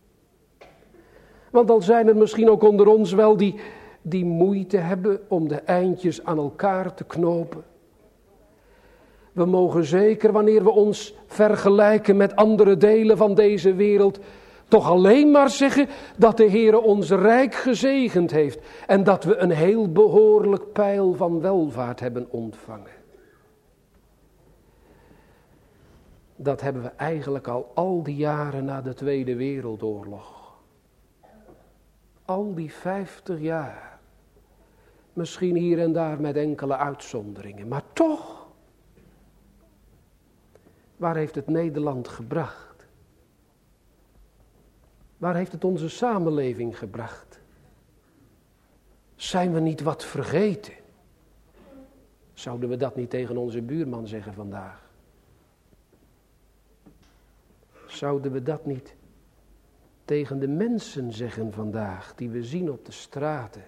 Want al zijn er misschien ook onder ons wel die moeite hebben om de eindjes aan elkaar te knopen. We mogen zeker, wanneer we ons vergelijken met andere delen van deze wereld, toch alleen maar zeggen dat de Heere ons rijk gezegend heeft en dat we een heel behoorlijk peil van welvaart hebben ontvangen. Dat hebben we eigenlijk al die jaren na de Tweede Wereldoorlog. Al die 50 jaar. Misschien hier en daar met enkele uitzonderingen, maar toch. Waar heeft het Nederland gebracht? Waar heeft het onze samenleving gebracht? Zijn we niet wat vergeten? Zouden we dat niet tegen onze buurman zeggen vandaag? Zouden we dat niet tegen de mensen zeggen vandaag, die we zien op de straten?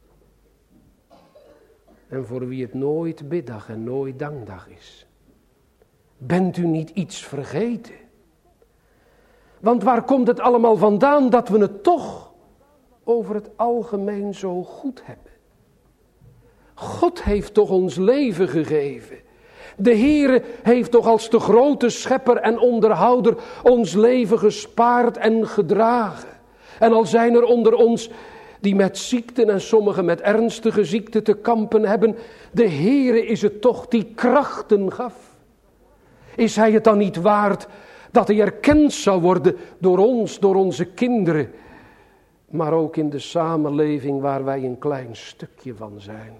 En voor wie het nooit biddag en nooit dankdag is. Bent u niet iets vergeten? Want waar komt het allemaal vandaan dat we het toch over het algemeen zo goed hebben? God heeft toch ons leven gegeven. De Heere heeft toch als de grote schepper en onderhouder ons leven gespaard en gedragen. En al zijn er onder ons die met ziekten en sommigen met ernstige ziekten te kampen hebben, de Heere is het toch die krachten gaf. Is hij het dan niet waard dat hij erkend zou worden door ons, door onze kinderen, maar ook in de samenleving waar wij een klein stukje van zijn?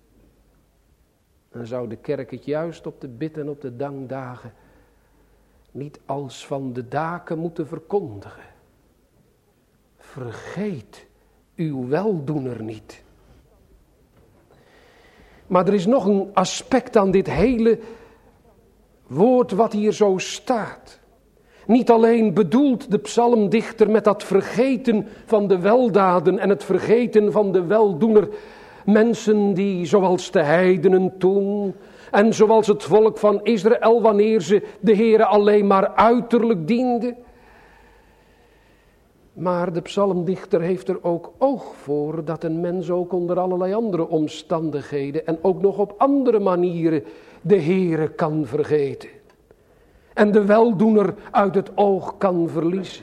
Dan zou de kerk het juist op de bid- en op de dankdagen niet als van de daken moeten verkondigen. Vergeet uw weldoener niet. Maar er is nog een aspect aan dit hele woord wat hier zo staat. Niet alleen bedoelt de psalmdichter met dat vergeten van de weldaden en het vergeten van de weldoener mensen die zoals de heidenen toen en zoals het volk van Israël wanneer ze de Heere alleen maar uiterlijk dienden. Maar de psalmdichter heeft er ook oog voor dat een mens ook onder allerlei andere omstandigheden en ook nog op andere manieren de Heere kan vergeten. En de weldoener uit het oog kan verliezen.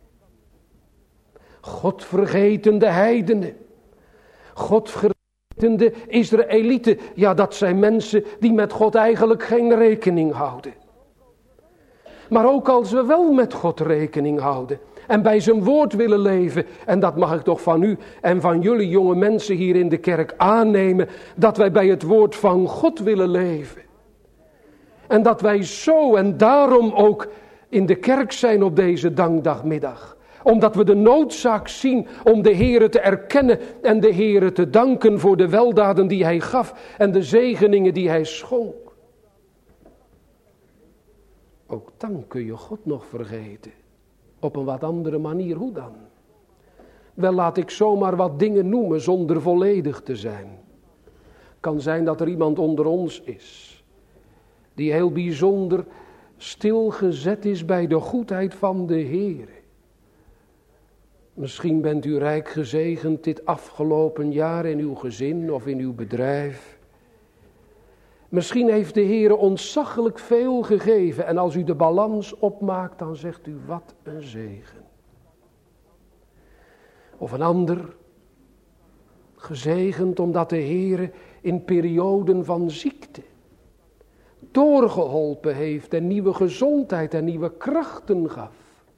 God vergeten de heidenen. God vergeten de Israëlieten. Ja, dat zijn mensen die met God eigenlijk geen rekening houden. Maar ook als we wel met God rekening houden en bij zijn woord willen leven, en dat mag ik toch van u en van jullie jonge mensen hier in de kerk aannemen, dat wij bij het woord van God willen leven. En dat wij zo en daarom ook in de kerk zijn op deze dankdagmiddag. Omdat we de noodzaak zien om de Heere te erkennen en de Heere te danken voor de weldaden die hij gaf en de zegeningen die hij schonk. Ook dan kun je God nog vergeten. Op een wat andere manier, hoe dan? Wel, laat ik zomaar wat dingen noemen zonder volledig te zijn. Kan zijn dat er iemand onder ons is die heel bijzonder stilgezet is bij de goedheid van de Heere. Misschien bent u rijk gezegend dit afgelopen jaar in uw gezin of in uw bedrijf. Misschien heeft de Heere ontzaglijk veel gegeven en als u de balans opmaakt, dan zegt u wat een zegen. Of een ander, gezegend omdat de Heere in perioden van ziekte doorgeholpen heeft en nieuwe gezondheid en nieuwe krachten gaf.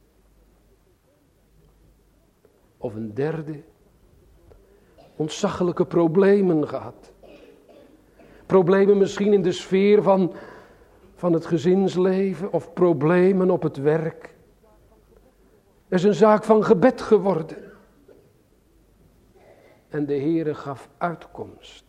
Of een derde, ontzaglijke problemen gehad. Problemen misschien in de sfeer van het gezinsleven of problemen op het werk. Het is een zaak van gebed geworden. En de Heere gaf uitkomst.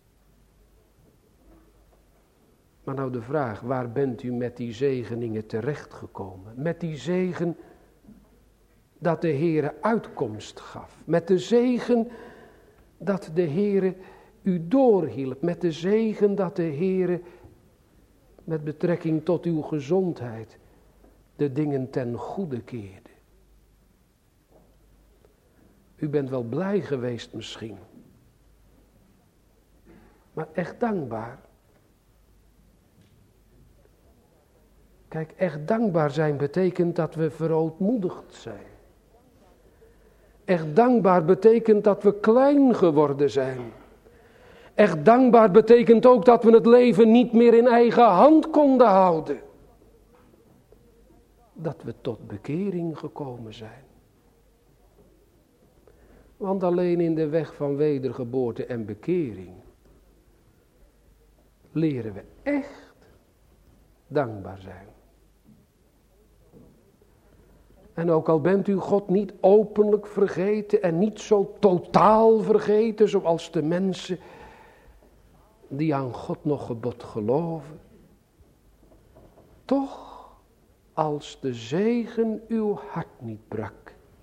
Maar nou de vraag, waar bent u met die zegeningen terechtgekomen? Met die zegen dat de Heere uitkomst gaf. Met de zegen dat de Heere u doorhielp. Met de zegen dat de Heere met betrekking tot uw gezondheid de dingen ten goede keerde. U bent wel blij geweest misschien. Maar echt dankbaar. Kijk, echt dankbaar zijn betekent dat we verootmoedigd zijn. Echt dankbaar betekent dat we klein geworden zijn. Echt dankbaar betekent ook dat we het leven niet meer in eigen hand konden houden. Dat we tot bekering gekomen zijn. Want alleen in de weg van wedergeboorte en bekering leren we echt dankbaar zijn. En ook al bent u God niet openlijk vergeten en niet zo totaal vergeten zoals de mensen die aan God nog gebod geloven. Toch, als de zegen uw hart niet brak.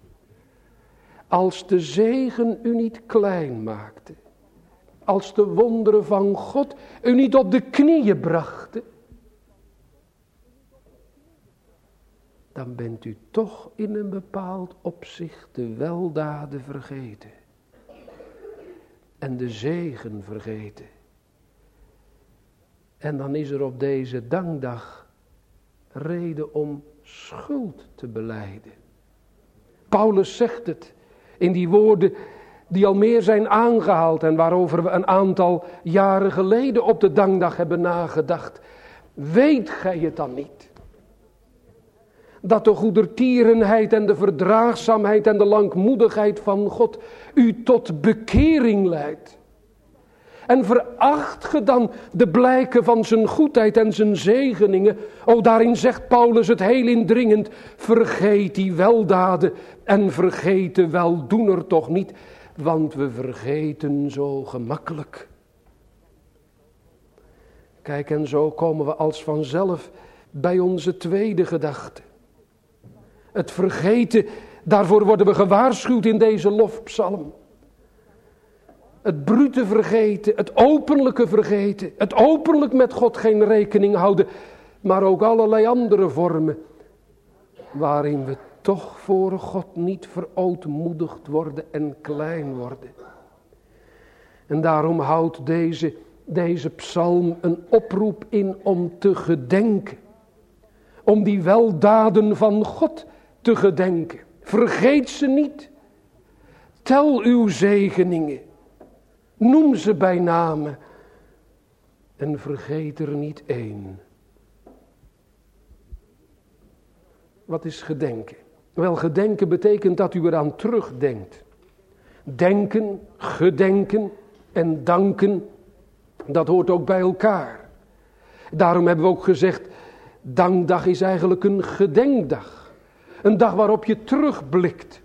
Als de zegen u niet klein maakte. Als de wonderen van God u niet op de knieën brachten. Dan bent u toch in een bepaald opzicht de weldaden vergeten. En de zegen vergeten. En dan is er op deze dankdag reden om schuld te belijden. Paulus zegt het in die woorden die al meer zijn aangehaald en waarover we een aantal jaren geleden op de dankdag hebben nagedacht. Weet gij het dan niet? Dat de goedertierenheid en de verdraagzaamheid en de langmoedigheid van God u tot bekering leidt. En veracht ge dan de blijken van zijn goedheid en zijn zegeningen. O, daarin zegt Paulus het heel indringend. Vergeet die weldaden en vergeet de weldoener toch niet. Want we vergeten zo gemakkelijk. Kijk, en zo komen we als vanzelf bij onze tweede gedachte. Het vergeten, daarvoor worden we gewaarschuwd in deze lofpsalm. Het brute vergeten, het openlijke vergeten, het openlijk met God geen rekening houden, maar ook allerlei andere vormen, waarin we toch voor God niet verootmoedigd worden en klein worden. En daarom houdt deze psalm een oproep in om te gedenken, om die weldaden van God te gedenken. Vergeet ze niet. Tel uw zegeningen. Noem ze bij name. En vergeet er niet één. Wat is gedenken? Wel, gedenken betekent dat u eraan terugdenkt. Denken, gedenken en danken, dat hoort ook bij elkaar. Daarom hebben we ook gezegd, dankdag is eigenlijk een gedenkdag. Een dag waarop je terugblikt.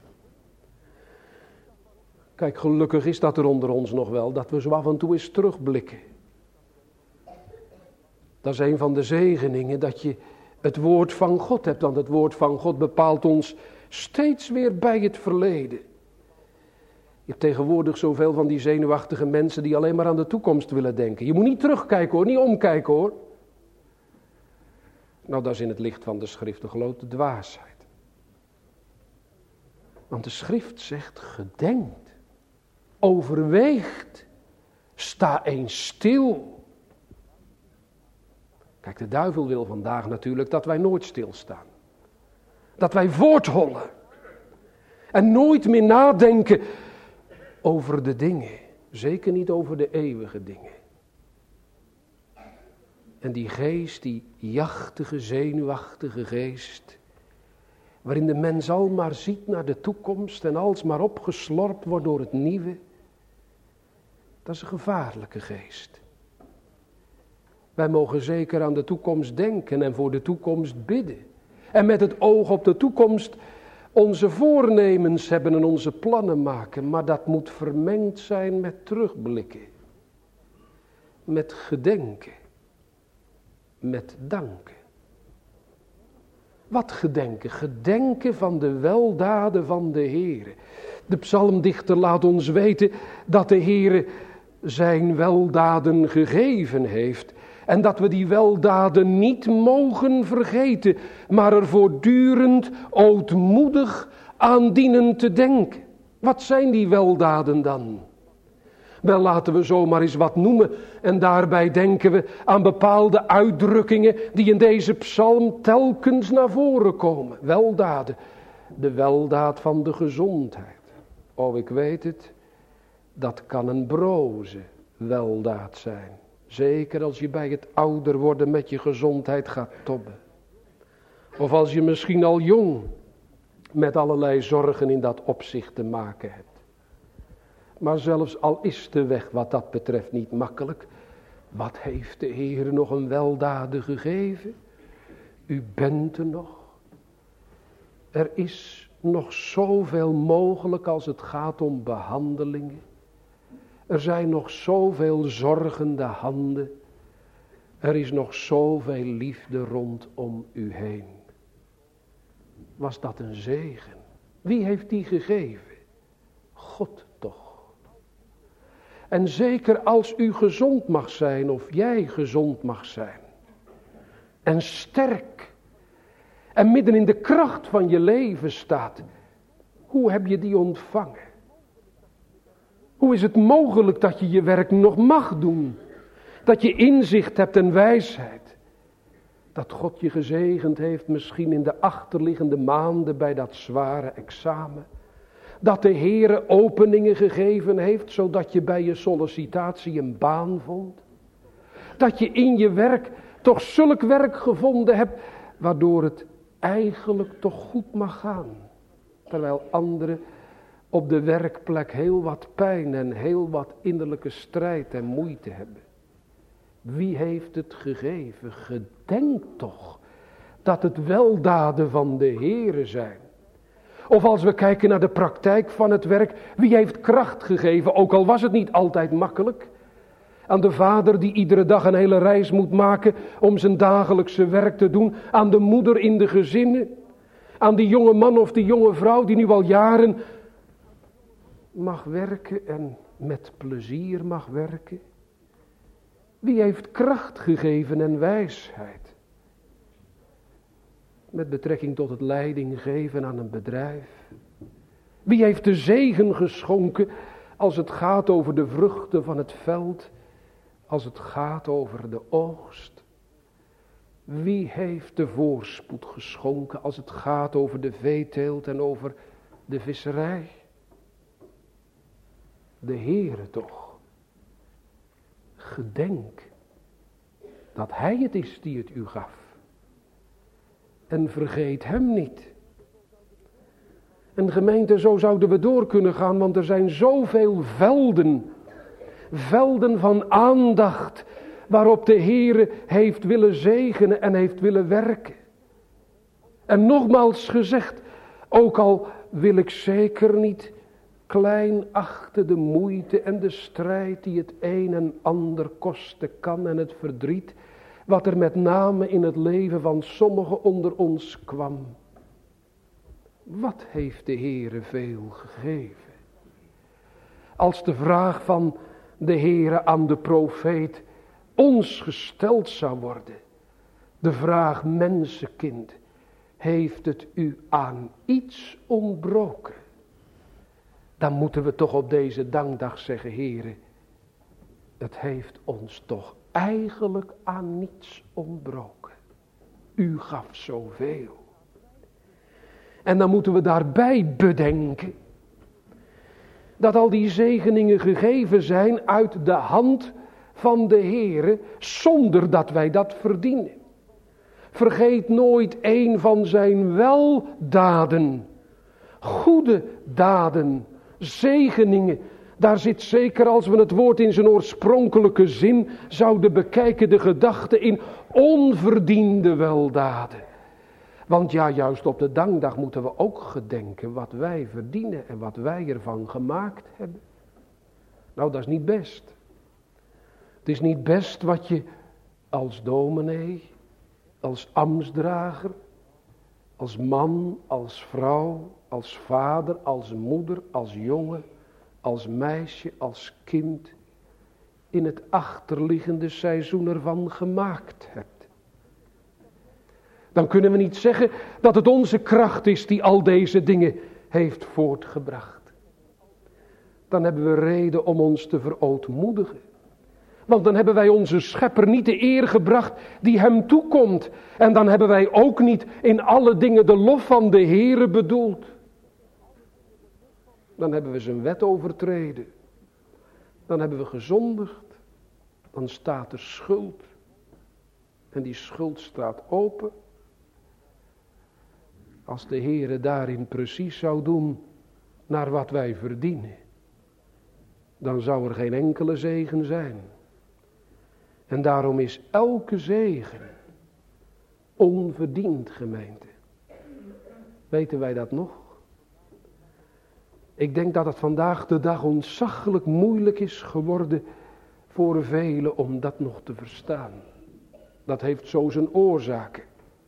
Kijk, gelukkig is dat er onder ons nog wel, dat we zo af en toe eens terugblikken. Dat is een van de zegeningen, dat je het woord van God hebt. Want het woord van God bepaalt ons steeds weer bij het verleden. Je hebt tegenwoordig zoveel van die zenuwachtige mensen die alleen maar aan de toekomst willen denken. Je moet niet terugkijken hoor, niet omkijken hoor. Nou, dat is in het licht van de schrift een grote dwaasheid. Want de schrift zegt, gedenkt, overweegt, sta eens stil. Kijk, de duivel wil vandaag natuurlijk dat wij nooit stilstaan. Dat wij voorthollen. En nooit meer nadenken over de dingen. Zeker niet over de eeuwige dingen. En die geest, die jachtige, zenuwachtige geest, waarin de mens al maar ziet naar de toekomst en alsmaar opgeslorpt wordt door het nieuwe, dat is een gevaarlijke geest. Wij mogen zeker aan de toekomst denken en voor de toekomst bidden. En met het oog op de toekomst onze voornemens hebben en onze plannen maken. Maar dat moet vermengd zijn met terugblikken. Met gedenken. Met danken. Wat gedenken? Gedenken van de weldaden van de Heere. De psalmdichter laat ons weten dat de Heere zijn weldaden gegeven heeft. En dat we die weldaden niet mogen vergeten, maar er voortdurend ootmoedig aan dienen te denken. Wat zijn die weldaden dan? Wel, laten we zomaar eens wat noemen. En daarbij denken we aan bepaalde uitdrukkingen die in deze psalm telkens naar voren komen. Weldaden. De weldaad van de gezondheid. Oh, ik weet het. Dat kan een broze weldaad zijn. Zeker als je bij het ouder worden met je gezondheid gaat tobben. Of als je misschien al jong met allerlei zorgen in dat opzicht te maken hebt. Maar zelfs al is de weg wat dat betreft niet makkelijk. Wat heeft de Heer nog een weldaden gegeven? U bent er nog. Er is nog zoveel mogelijk als het gaat om behandelingen. Er zijn nog zoveel zorgende handen. Er is nog zoveel liefde rondom u heen. Was dat een zegen? Wie heeft die gegeven? God toch. En zeker als u gezond mag zijn of jij gezond mag zijn. En sterk. En midden in de kracht van je leven staat. Hoe heb je die ontvangen? Hoe is het mogelijk dat je je werk nog mag doen? Dat je inzicht hebt en wijsheid. Dat God je gezegend heeft misschien in de achterliggende maanden bij dat zware examen. Dat de Heere openingen gegeven heeft zodat je bij je sollicitatie een baan vond. Dat je in je werk toch zulk werk gevonden hebt waardoor het eigenlijk toch goed mag gaan. Terwijl anderen op de werkplek heel wat pijn en heel wat innerlijke strijd en moeite hebben. Wie heeft het gegeven? Gedenk toch dat het weldaden van de Heere zijn. Of als we kijken naar de praktijk van het werk, wie heeft kracht gegeven, ook al was het niet altijd makkelijk. Aan de vader die iedere dag een hele reis moet maken om zijn dagelijkse werk te doen. Aan de moeder in de gezinnen. Aan die jonge man of die jonge vrouw die nu al jaren mag werken en met plezier mag werken. Wie heeft kracht gegeven en wijsheid? Met betrekking tot het leiding geven aan een bedrijf. Wie heeft de zegen geschonken als het gaat over de vruchten van het veld, als het gaat over de oogst? Wie heeft de voorspoed geschonken als het gaat over de veeteelt en over de visserij? De Heere toch. Gedenk dat Hij het is die het u gaf. En vergeet Hem niet. En gemeente, zo zouden we door kunnen gaan, want er zijn zoveel velden van aandacht, waarop de Heere heeft willen zegenen en heeft willen werken. En nogmaals gezegd, ook al wil ik zeker niet klein achten de moeite en de strijd die het een en ander kosten kan en het verdriet, wat er met name in het leven van sommigen onder ons kwam. Wat heeft de Heere veel gegeven? Als de vraag van de Heere aan de profeet ons gesteld zou worden, De vraag, mensenkind, heeft het u aan iets ontbroken? Dan moeten we toch op deze dankdag zeggen, Heere, het heeft ons toch eigenlijk aan niets ontbroken. U gaf zoveel. En dan moeten we daarbij bedenken dat al die zegeningen gegeven zijn uit de hand van de Heere, zonder dat wij dat verdienen. Vergeet nooit een van zijn weldaden, goede daden, zegeningen. Daar zit zeker, als we het woord in zijn oorspronkelijke zin zouden bekijken, de gedachte in onverdiende weldaden. Want ja, juist op de dankdag moeten we ook gedenken wat wij verdienen en wat wij ervan gemaakt hebben. Nou, dat is niet best. Het is niet best wat je als dominee, als ambtsdrager, als man, als vrouw, als vader, als moeder, als jongen, als meisje, als kind in het achterliggende seizoen ervan gemaakt hebt. Dan kunnen we niet zeggen dat het onze kracht is die al deze dingen heeft voortgebracht. Dan hebben we reden om ons te verootmoedigen. Want dan hebben wij onze schepper niet de eer gebracht die hem toekomt. En dan hebben wij ook niet in alle dingen de lof van de Heere bedoeld. Dan hebben we zijn wet overtreden. Dan hebben we gezondigd. Dan staat er schuld. En die schuld staat open. Als de Heere daarin precies zou doen naar wat wij verdienen, dan zou er geen enkele zegen zijn. En daarom is elke zegen onverdiend, gemeente. Weten wij dat nog? Ik denk dat het vandaag de dag ontzaglijk moeilijk is geworden voor velen om dat nog te verstaan. Dat heeft zo zijn oorzaken.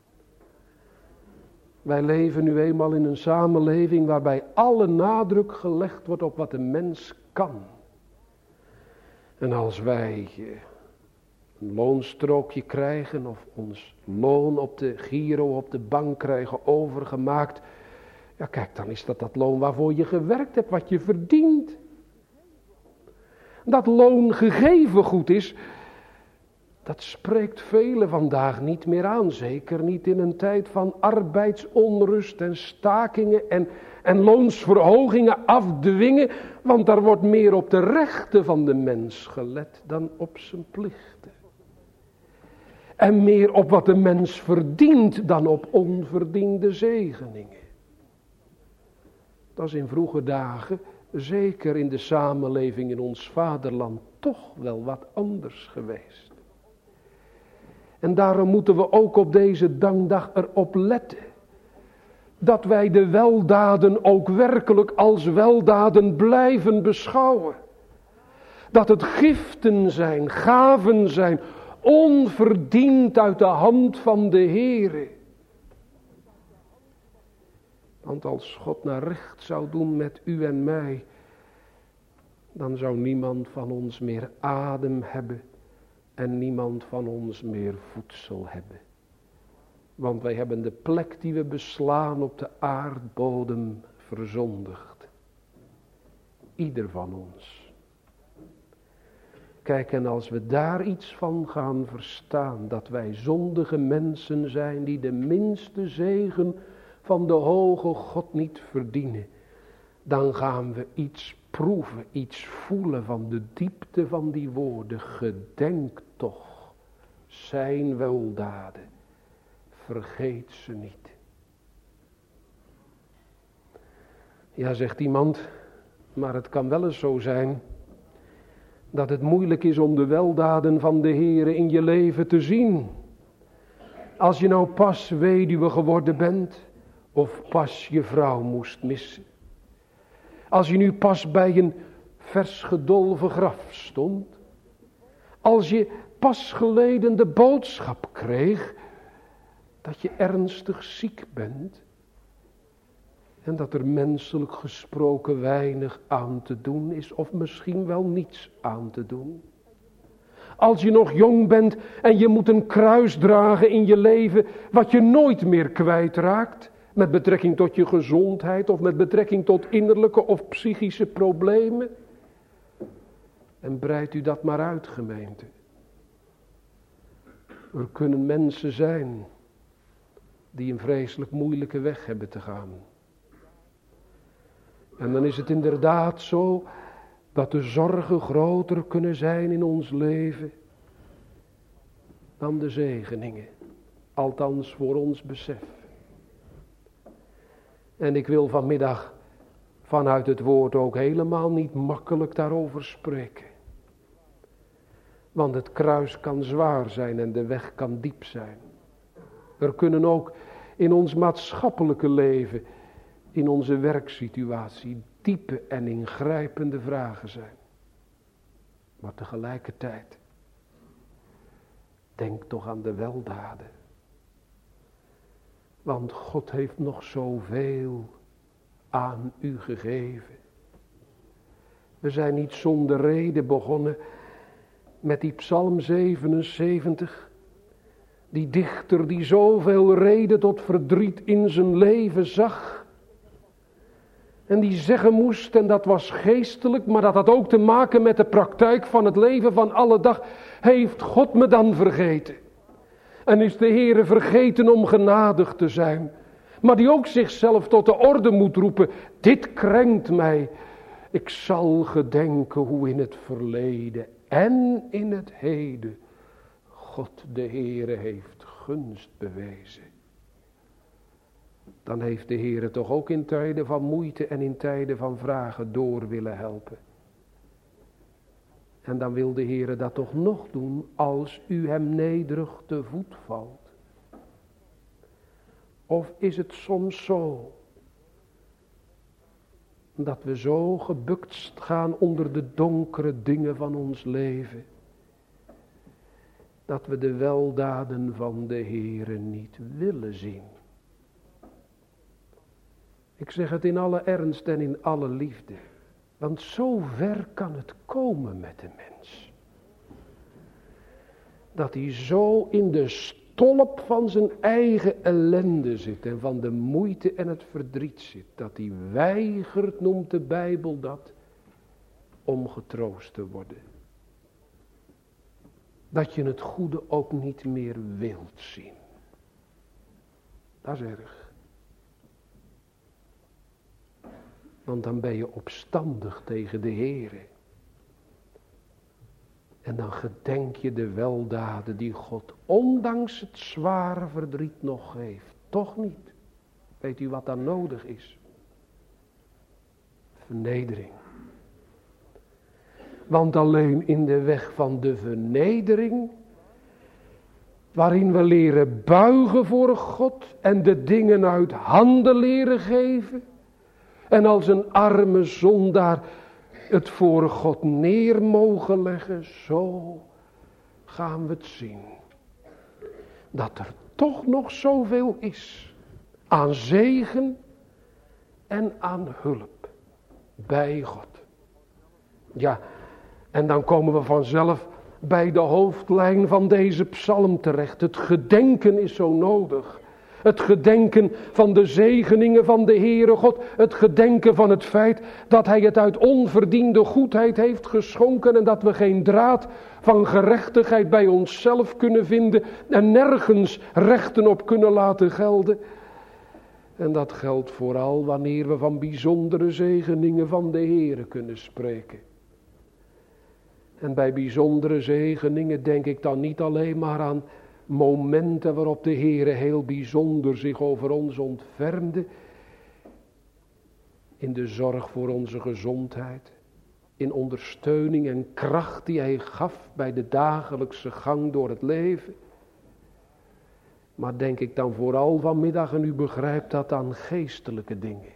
Wij leven nu eenmaal in een samenleving waarbij alle nadruk gelegd wordt op wat de mens kan. En als wij een loonstrookje krijgen of ons loon op de giro op de bank krijgen overgemaakt. Ja, kijk, dan is dat loon waarvoor je gewerkt hebt, wat je verdient. Dat loon gegeven goed is, dat spreekt velen vandaag niet meer aan. Zeker niet in een tijd van arbeidsonrust en stakingen en loonsverhogingen afdwingen. Want daar wordt meer op de rechten van de mens gelet dan op zijn plichten. En meer op wat de mens verdient dan op onverdiende zegeningen. Dat is in vroege dagen, zeker in de samenleving in ons vaderland, toch wel wat anders geweest. En daarom moeten we ook op deze dankdag erop letten. Dat wij de weldaden ook werkelijk als weldaden blijven beschouwen. Dat het giften zijn, gaven zijn, onverdiend uit de hand van de Heere. Want als God naar recht zou doen met u en mij, dan zou niemand van ons meer adem hebben en niemand van ons meer voedsel hebben. Want wij hebben de plek die we beslaan op de aardbodem verzondigd. Ieder van ons. Kijk, en als we daar iets van gaan verstaan, dat wij zondige mensen zijn die de minste zegen van de hoge God niet verdienen, dan gaan we iets proeven, iets voelen van de diepte van die woorden. Gedenk toch zijn weldaden, vergeet ze niet. Ja, zegt iemand, maar het kan wel eens zo zijn dat het moeilijk is om de weldaden van de Heere in je leven te zien. Als je nou pas weduwe geworden bent of pas je vrouw moest missen. Als je nu pas bij een vers gedolven graf stond. Als je pas geleden de boodschap kreeg dat je ernstig ziek bent. En dat er menselijk gesproken weinig aan te doen is, of misschien wel niets aan te doen. Als je nog jong bent en je moet een kruis dragen in je leven wat je nooit meer kwijtraakt. Met betrekking tot je gezondheid of met betrekking tot innerlijke of psychische problemen. En breidt u dat maar uit, gemeente. Er kunnen mensen zijn die een vreselijk moeilijke weg hebben te gaan. En dan is het inderdaad zo dat de zorgen groter kunnen zijn in ons leven dan de zegeningen. Althans voor ons besef. En ik wil vanmiddag vanuit het woord ook helemaal niet makkelijk daarover spreken. Want het kruis kan zwaar zijn en de weg kan diep zijn. Er kunnen ook in ons maatschappelijke leven, in onze werksituatie, diepe en ingrijpende vragen zijn. Maar tegelijkertijd, denk toch aan de weldaden. Want God heeft nog zoveel aan u gegeven. We zijn niet zonder reden begonnen met die Psalm 77. Die dichter die zoveel reden tot verdriet in zijn leven zag. En die zeggen moest, en dat was geestelijk, maar dat had ook te maken met de praktijk van het leven van alle dag. Heeft God me dan vergeten? En is de Heere vergeten om genadig te zijn? Maar die ook zichzelf tot de orde moet roepen. Dit krenkt mij. Ik zal gedenken hoe in het verleden en in het heden God de Heere heeft gunst bewezen. Dan heeft de Heere toch ook in tijden van moeite en in tijden van vragen door willen helpen. En dan wil de Heere dat toch nog doen als u hem nederig te voet valt. Of is het soms zo dat we zo gebukt gaan onder de donkere dingen van ons leven, dat we de weldaden van de Heere niet willen zien. Ik zeg het in alle ernst en in alle liefde. Want zo ver kan het komen met de mens. Dat hij zo in de stolp van zijn eigen ellende zit. En van de moeite en het verdriet zit. Dat hij weigert, noemt de Bijbel dat, om getroost te worden. Dat je het goede ook niet meer wilt zien. Dat is erg. Want dan ben je opstandig tegen de Heere. En dan gedenk je de weldaden die God ondanks het zware verdriet nog geeft. Toch niet. Weet u wat dan nodig is? Vernedering. Want alleen in de weg van de vernedering, waarin we leren buigen voor God en de dingen uit handen leren geven, en als een arme zondaar het voor God neer mogen leggen, zo gaan we het zien. Dat er toch nog zoveel is aan zegen en aan hulp bij God. Ja, en dan komen we vanzelf bij de hoofdlijn van deze psalm terecht. Het gedenken is zo nodig. Het gedenken van de zegeningen van de Heere God. Het gedenken van het feit dat Hij het uit onverdiende goedheid heeft geschonken. En dat we geen draad van gerechtigheid bij onszelf kunnen vinden. En nergens rechten op kunnen laten gelden. En dat geldt vooral wanneer we van bijzondere zegeningen van de Heere kunnen spreken. En bij bijzondere zegeningen denk ik dan niet alleen maar aan momenten waarop de Heere heel bijzonder zich over ons ontfermde. In de zorg voor onze gezondheid. In ondersteuning en kracht die Hij gaf bij de dagelijkse gang door het leven. Maar denk ik dan vooral vanmiddag, en u begrijpt dat, aan geestelijke dingen.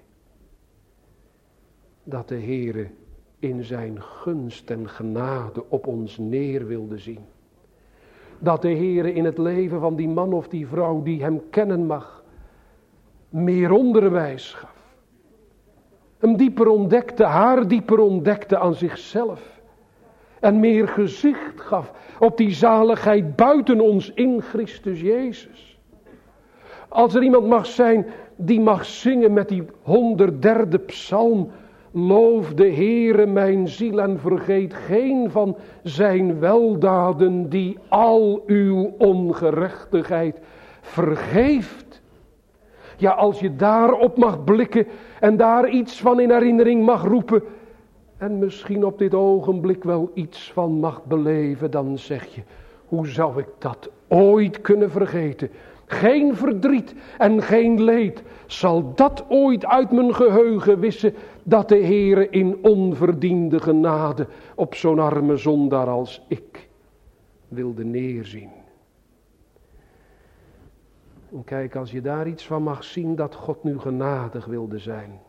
Dat de Heere in zijn gunst en genade op ons neer wilde zien. Dat de Heere in het leven van die man of die vrouw die hem kennen mag, meer onderwijs gaf. Hem dieper ontdekte, haar dieper ontdekte aan zichzelf. En meer gezicht gaf op die zaligheid buiten ons in Christus Jezus. Als er iemand mag zijn die mag zingen met die 103e psalm. Loof de Heere mijn ziel en vergeet geen van zijn weldaden die al uw ongerechtigheid vergeeft. Ja, als je daarop mag blikken en daar iets van in herinnering mag roepen. En misschien op dit ogenblik wel iets van mag beleven. Dan zeg je, hoe zou ik dat ooit kunnen vergeten? Geen verdriet en geen leed zal dat ooit uit mijn geheugen wissen. Dat de Heere in onverdiende genade op zo'n arme zondaar als ik wilde neerzien. En kijk, als je daar iets van mag zien dat God nu genadig wilde zijn.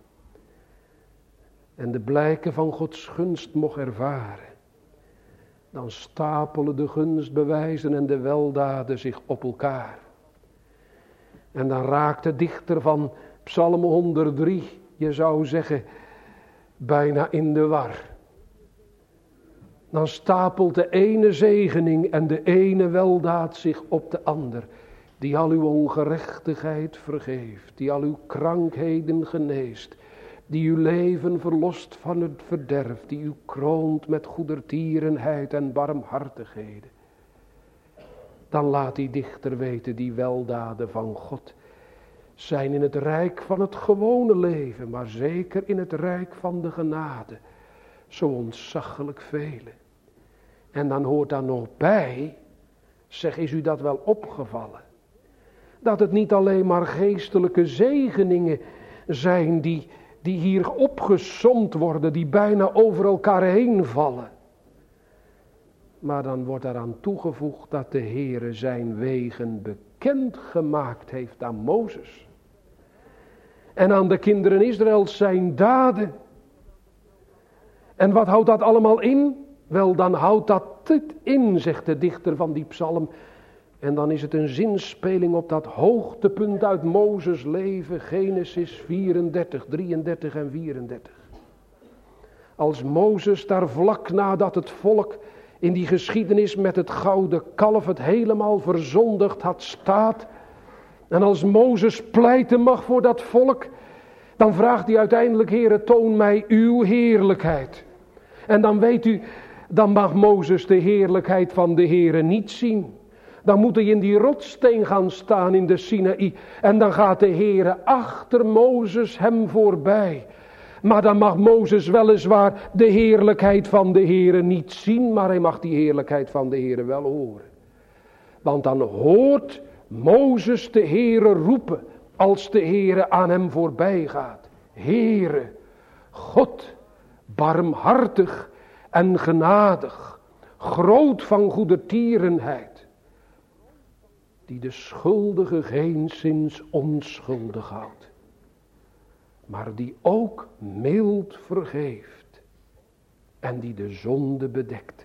En de blijken van Gods gunst mocht ervaren. Dan stapelen de gunstbewijzen en de weldaden zich op elkaar. En dan raakt de dichter van Psalm 103, je zou zeggen, bijna in de war. Dan stapelt de ene zegening en de ene weldaad zich op de ander. Die al uw ongerechtigheid vergeeft, die al uw krankheden geneest. Die uw leven verlost van het verderf, die u kroont met goedertierenheid en barmhartigheden. Dan laat die dichter weten, die weldaden van God zijn in het rijk van het gewone leven, maar zeker in het rijk van de genade, zo ontzaglijk vele. En dan hoort daar nog bij, zeg, is u dat wel opgevallen? Dat het niet alleen maar geestelijke zegeningen zijn die hier opgesomd worden, die bijna over elkaar heen vallen. Maar dan wordt daaraan toegevoegd dat de Heere zijn wegen bekend gemaakt heeft aan Mozes. En aan de kinderen Israëls zijn daden. En wat houdt dat allemaal in? Wel, dan houdt dat dit in, zegt de dichter van die psalm. En dan is het een zinspeling op dat hoogtepunt uit Mozes leven, Genesis 34, 33 en 34. Als Mozes daar vlak nadat het volk in die geschiedenis met het gouden kalf het helemaal verzondigd had staat. En als Mozes pleiten mag voor dat volk, dan vraagt hij uiteindelijk, Heere, toon mij uw heerlijkheid. En dan weet u, dan mag Mozes de heerlijkheid van de Heere niet zien. Dan moet hij in die rotssteen gaan staan in de Sinaï. En dan gaat de Heere achter Mozes hem voorbij. Maar dan mag Mozes weliswaar de heerlijkheid van de Heere niet zien. Maar hij mag die heerlijkheid van de Heere wel horen. Want dan hoort Mozes de Heere roepen. Als de Heere aan hem voorbij gaat. Heere, God, barmhartig en genadig. Groot van goedertierenheid. Die de schuldige geenszins onschuldig houdt. Maar die ook mild vergeeft. En die de zonde bedekt.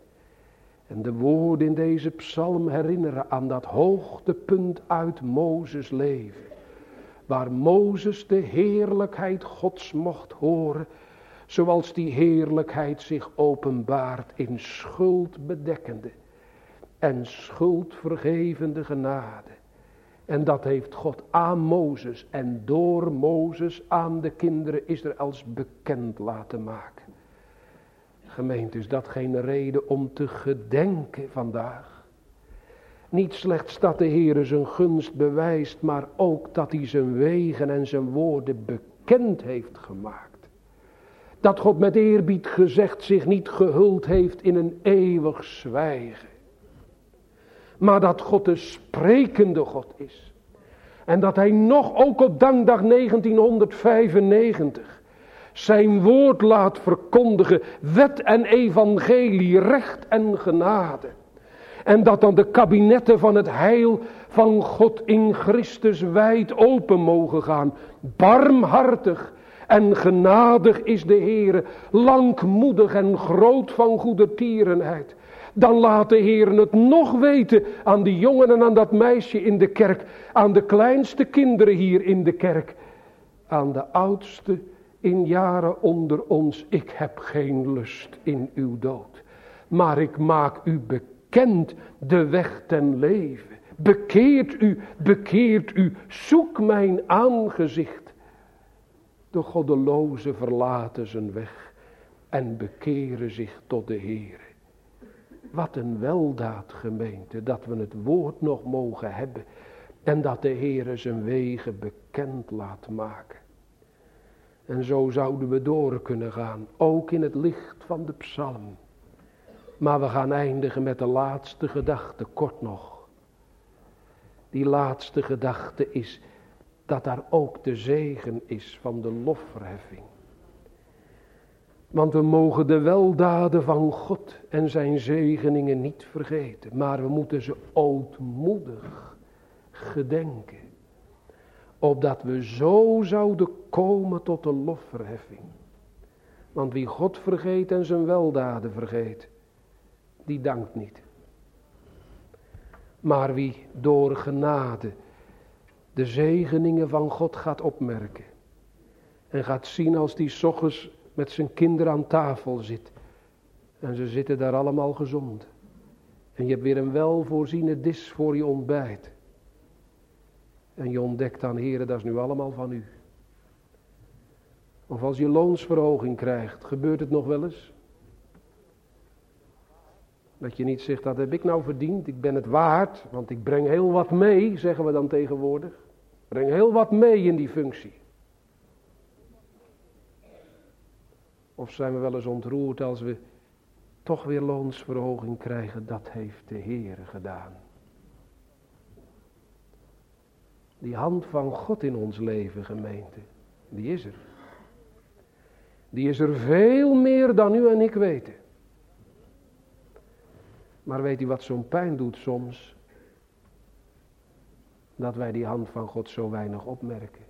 En de woorden in deze psalm herinneren aan dat hoogtepunt uit Mozes leven. Waar Mozes de heerlijkheid Gods mocht horen. Zoals die heerlijkheid zich openbaart in schuldbedekkende en schuldvergevende genade. En dat heeft God aan Mozes en door Mozes aan de kinderen Israëls bekend laten maken. Gemeente, is dat geen reden om te gedenken vandaag? Niet slechts dat de Heere zijn gunst bewijst, maar ook dat hij zijn wegen en zijn woorden bekend heeft gemaakt. Dat God met eerbied gezegd zich niet gehuld heeft in een eeuwig zwijgen. Maar dat God de sprekende God is. En dat hij nog ook op dankdag 1995 zijn woord laat verkondigen. Wet en evangelie, recht en genade. En dat dan de kabinetten van het heil van God in Christus wijd open mogen gaan. Barmhartig en genadig is de Heere, langmoedig en groot van goedertierenheid. Dan laat de Heer het nog weten aan die jongen en aan dat meisje in de kerk. Aan de kleinste kinderen hier in de kerk. Aan de oudste in jaren onder ons. Ik heb geen lust in uw dood. maar ik maak u bekend de weg ten leven. Bekeert u, zoek mijn aangezicht. De goddelozen verlaten zijn weg en bekeren zich tot de Heere. Wat een weldaad, gemeente, dat we het woord nog mogen hebben en dat de Heere zijn wegen bekend laat maken. En zo zouden we door kunnen gaan, ook in het licht van de psalm. Maar we gaan eindigen met de laatste gedachte, kort nog. Die laatste gedachte is dat daar ook de zegen is van de lofverheffing. Want we mogen de weldaden van God en zijn zegeningen niet vergeten. Maar we moeten ze ootmoedig gedenken. Opdat we zo zouden komen tot de lofverheffing. Want wie God vergeet en zijn weldaden vergeet, die dankt niet. Maar wie door genade de zegeningen van God gaat opmerken. En gaat zien als die 's ochtends met zijn kinderen aan tafel zit. En ze zitten daar allemaal gezond. En je hebt weer een welvoorziene dis voor je ontbijt. En je ontdekt dan, Heere, dat is nu allemaal van u. Of als je loonsverhoging krijgt, gebeurt het nog wel eens? Dat je niet zegt, dat heb ik nou verdiend, ik ben het waard, want ik breng heel wat mee, zeggen we dan tegenwoordig. Breng heel wat mee in die functie. Of zijn we wel eens ontroerd als we toch weer loonsverhoging krijgen, dat heeft de Heere gedaan. Die hand van God in ons leven, gemeente, die is er. Die is er veel meer dan u en ik weten. Maar weet u wat zo'n pijn doet soms? Dat wij die hand van God zo weinig opmerken.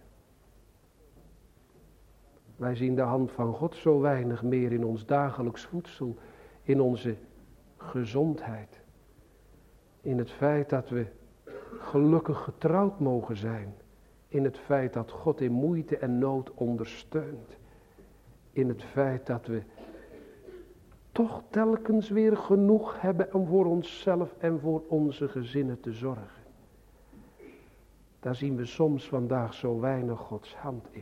Wij zien de hand van God zo weinig meer in ons dagelijks voedsel, in onze gezondheid. In het feit dat we gelukkig getrouwd mogen zijn. In het feit dat God in moeite en nood ondersteunt. In het feit dat we toch telkens weer genoeg hebben om voor onszelf en voor onze gezinnen te zorgen. Daar zien we soms vandaag zo weinig Gods hand in.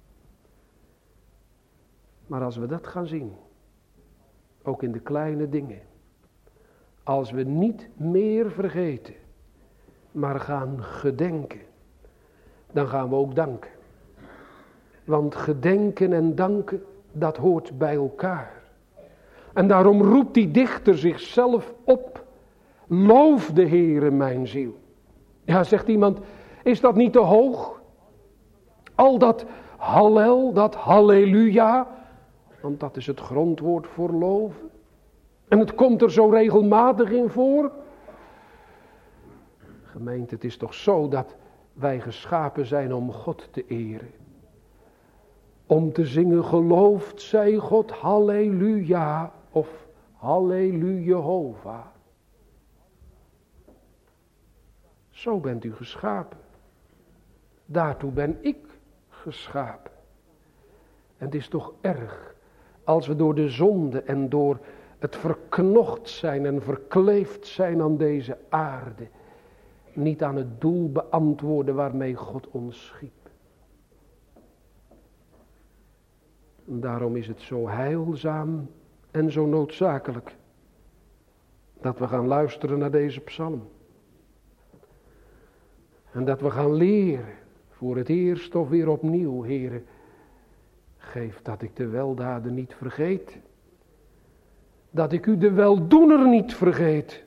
Maar als we dat gaan zien, ook in de kleine dingen, als we niet meer vergeten, maar gaan gedenken, dan gaan we ook danken. Want gedenken en danken, dat hoort bij elkaar. En daarom roept die dichter zichzelf op. Loof de Heere mijn ziel. Ja, zegt iemand, is dat niet te hoog? Al dat hallel, dat halleluja, want dat is het grondwoord voor loven. En het komt er zo regelmatig in voor. Gemeente, het is toch zo dat wij geschapen zijn om God te eren. Om te zingen, geloofd zij God, halleluja, of halleluja Jehovah. Zo bent u geschapen. Daartoe ben ik geschapen. En het is toch erg als we door de zonde en door het verknocht zijn en verkleefd zijn aan deze aarde, niet aan het doel beantwoorden waarmee God ons schiep. En daarom is het zo heilzaam en zo noodzakelijk dat we gaan luisteren naar deze psalm. En dat we gaan leren, voor het eerst of weer opnieuw, Heere, geef dat ik de weldaden niet vergeet. Dat ik u de weldoener niet vergeet.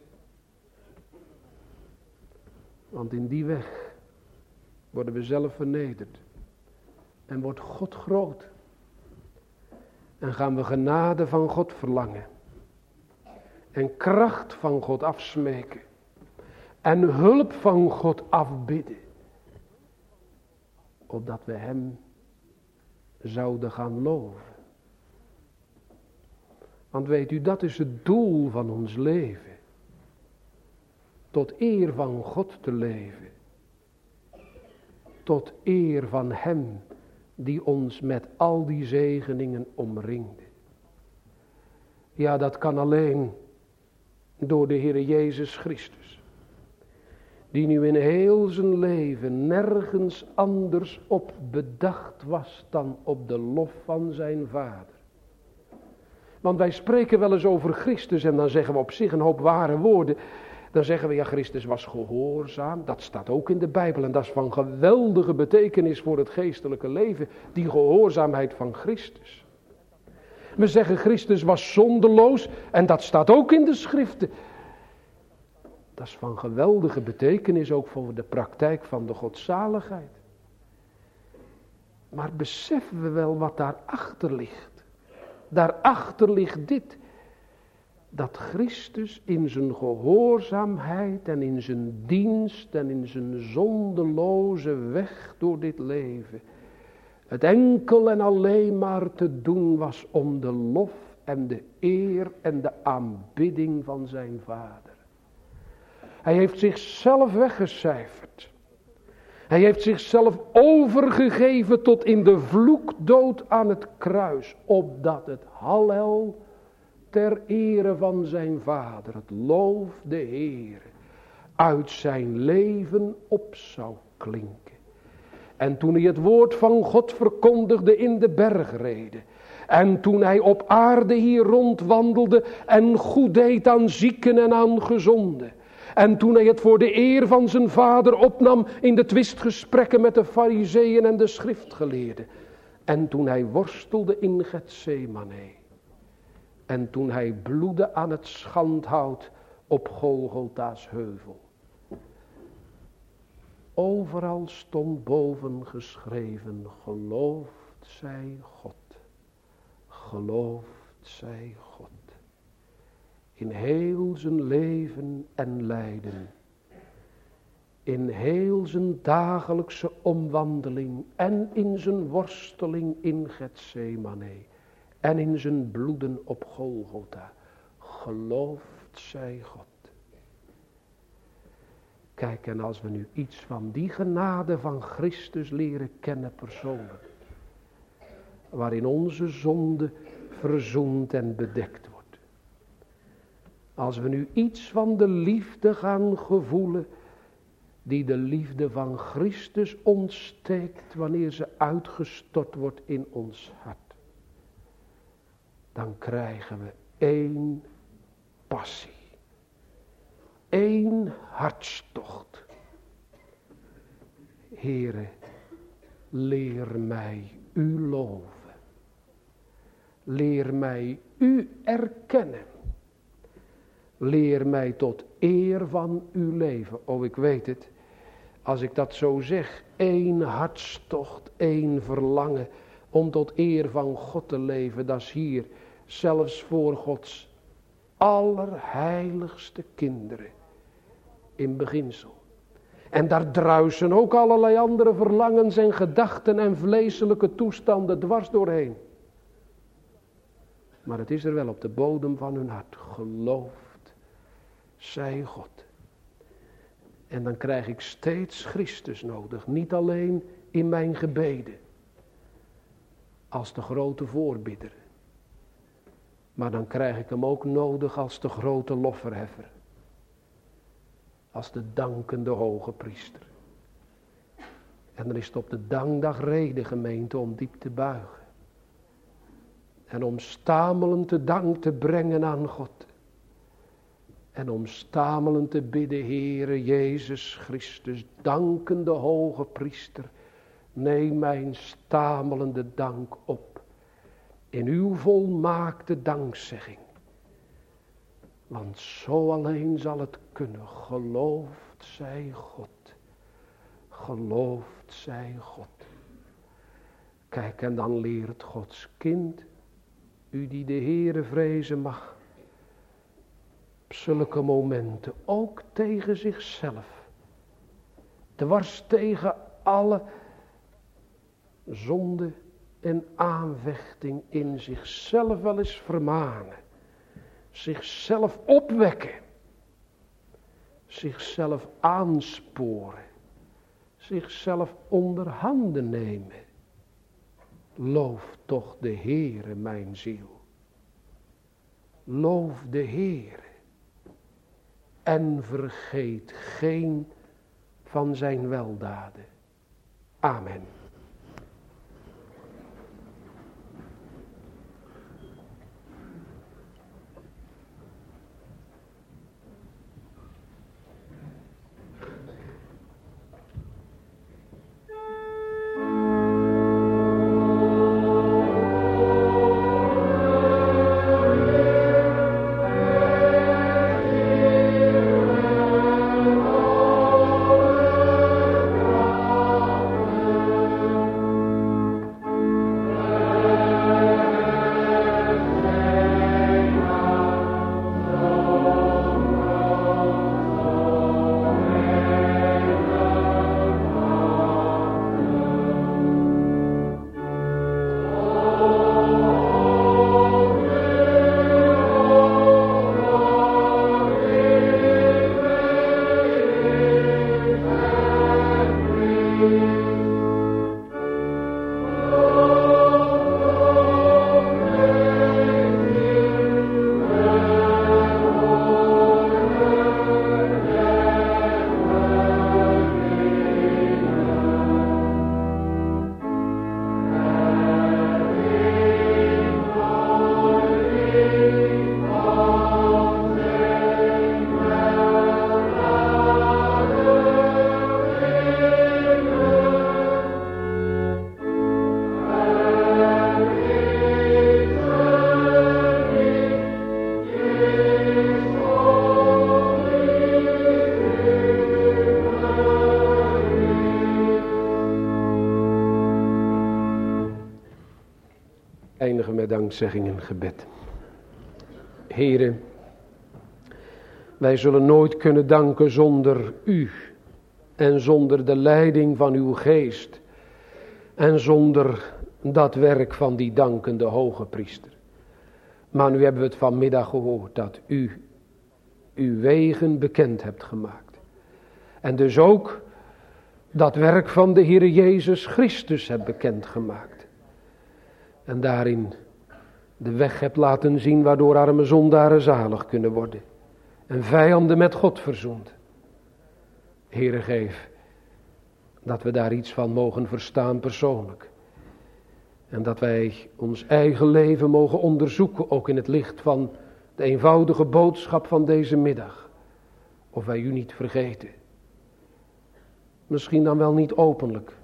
Want in die weg worden we zelf vernederd. En wordt God groot. En gaan we genade van God verlangen. En kracht van God afsmeken. En hulp van God afbidden. Opdat we hem zouden gaan loven. Want weet u, dat is het doel van ons leven. Tot eer van God te leven. Tot eer van hem die ons met al die zegeningen omringde. Ja, dat kan alleen door de Heere Jezus Christus. Die nu in heel zijn leven nergens anders op bedacht was dan op de lof van zijn Vader. Want wij spreken wel eens over Christus en dan zeggen we op zich een hoop ware woorden. Dan zeggen we, ja, Christus was gehoorzaam. Dat staat ook in de Bijbel en dat is van geweldige betekenis voor het geestelijke leven. Die gehoorzaamheid van Christus. We zeggen, Christus was zondeloos en dat staat ook in de schriften. Dat is van geweldige betekenis ook voor de praktijk van de godzaligheid. Maar beseffen we wel wat daarachter ligt? Daarachter ligt dit. Dat Christus in zijn gehoorzaamheid en in zijn dienst en in zijn zondeloze weg door dit leven. Het enkel en alleen maar te doen was om de lof en de eer en de aanbidding van zijn Vader. Hij heeft zichzelf weggecijferd. Hij heeft zichzelf overgegeven tot in de vloekdood aan het kruis. Opdat het hallel ter ere van zijn Vader, het loof de Heer, uit zijn leven op zou klinken. En toen hij het woord van God verkondigde in de bergrede. En toen hij op aarde hier rondwandelde en goed deed aan zieken en aan gezonden. En toen hij het voor de eer van zijn Vader opnam in de twistgesprekken met de Farizeeën en de schriftgeleerden. En toen hij worstelde in Getsemane. En toen hij bloedde aan het schandhout op Golgotha's heuvel. Overal stond boven geschreven, geloofd zij God. Geloofd zij God. In heel zijn leven en lijden. In heel zijn dagelijkse omwandeling en in zijn worsteling in Getsemane. En in zijn bloeden op Golgotha. Geloofd zij God. Kijk, en als we nu iets van die genade van Christus leren kennen persoonlijk. Waarin onze zonde verzoend en bedekt wordt. Als we nu iets van de liefde gaan gevoelen. Die de liefde van Christus ontsteekt wanneer ze uitgestort wordt in ons hart. Dan krijgen we één passie. Eén hartstocht. Heere, leer mij u loven. Leer mij u erkennen. Leer mij tot eer van uw leven. Oh, ik weet het. Als ik dat zo zeg, één hartstocht, één verlangen om tot eer van God te leven, dat is hier zelfs voor Gods allerheiligste kinderen in beginsel. En daar druisen ook allerlei andere verlangens en gedachten en vleeselijke toestanden dwars doorheen. Maar het is er wel op de bodem van hun hart. Geloofd zij God. En dan krijg ik steeds Christus nodig. Niet alleen in mijn gebeden. Als de grote voorbidder. Maar dan krijg ik hem ook nodig als de grote lofverheffer. Als de dankende hoge priester. En dan is het op de dankdag reden, gemeente, om diep te buigen. En om stamelend de dank te brengen aan God. En om stamelend te bidden, Heere Jezus Christus, dankende hoge priester, neem mijn stamelende dank op. In uw volmaakte dankzegging. Want zo alleen zal het kunnen. Geloofd zij God. Geloofd zij God. Kijk, en dan leert Gods kind, u die de Heere vrezen mag, op zulke momenten, ook tegen zichzelf, dwars tegen alle zonde en aanvechting in zichzelf wel eens vermanen, zichzelf opwekken, zichzelf aansporen, zichzelf onder handen nemen. Loof toch de Heere, mijn ziel. Loof de Heere. en vergeet geen van zijn weldaden. Amen. Eindigen met dankzegging en gebed. Here, wij zullen nooit kunnen danken zonder u en zonder de leiding van uw geest en zonder dat werk van die dankende hoge priester. Maar nu hebben we het vanmiddag gehoord dat u uw wegen bekend hebt gemaakt. En dus ook dat werk van de Heer Jezus Christus hebt bekendgemaakt. En daarin de weg hebt laten zien waardoor arme zondaren zalig kunnen worden. En vijanden met God verzoend. Heere, geef dat we daar iets van mogen verstaan persoonlijk. En dat wij ons eigen leven mogen onderzoeken, ook in het licht van de eenvoudige boodschap van deze middag. Of wij u niet vergeten. Misschien dan wel niet openlijk.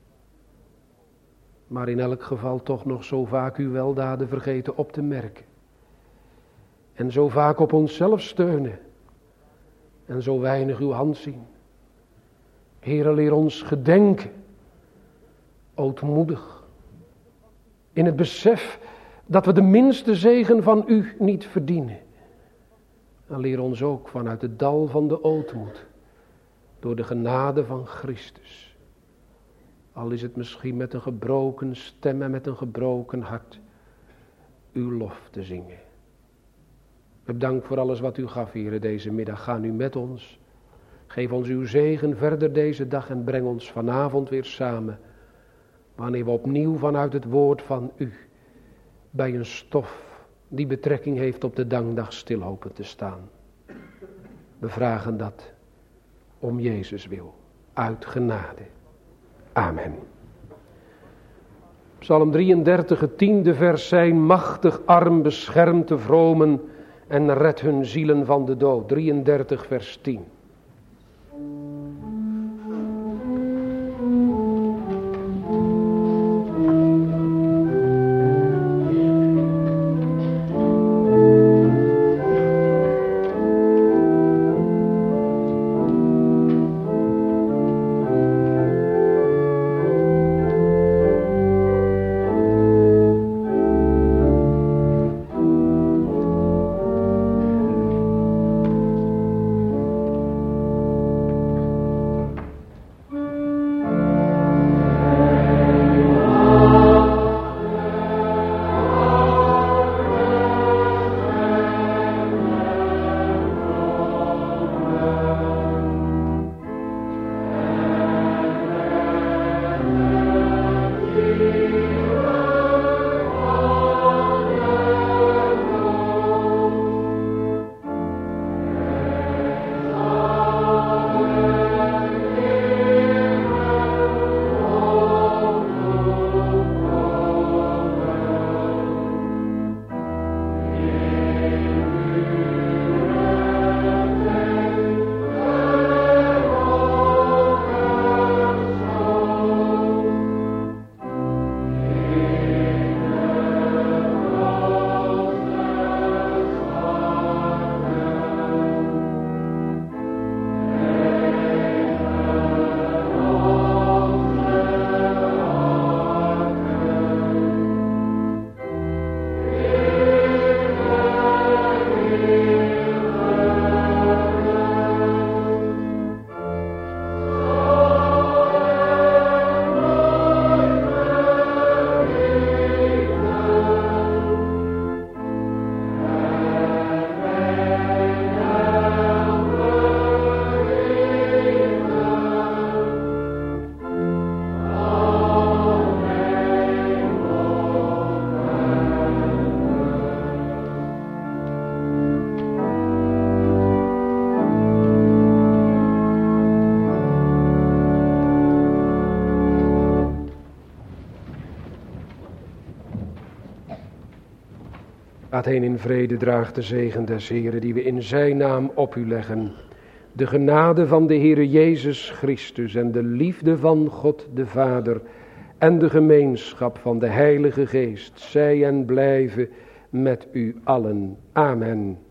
Maar in elk geval toch nog zo vaak uw weldaden vergeten op te merken. En zo vaak op onszelf steunen. En zo weinig uw hand zien. Heere, leer ons gedenken. Ootmoedig. In het besef dat we de minste zegen van u niet verdienen. En leer ons ook vanuit het dal van de ootmoed. Door de genade van Christus. Al is het misschien met een gebroken stem en met een gebroken hart. Uw lof te zingen. Bedankt voor alles wat u gaf, Heere, deze middag. Ga nu met ons. Geef ons uw zegen verder deze dag en breng ons vanavond weer samen. Wanneer we opnieuw vanuit het woord van u bij een stof die betrekking heeft op de dankdag stil hopen te staan. We vragen dat om Jezus wil, uit genade. Amen. Psalm 33, het 10e vers zijn machtig arm beschermt de vromen en redt hun zielen van de dood. 33 vers 10. Gaat heen in vrede, draagt de zegen des Heren die we in zijn naam op u leggen. De genade van de Heere Jezus Christus en de liefde van God de Vader en de gemeenschap van de Heilige Geest zij en blijven met u allen. Amen.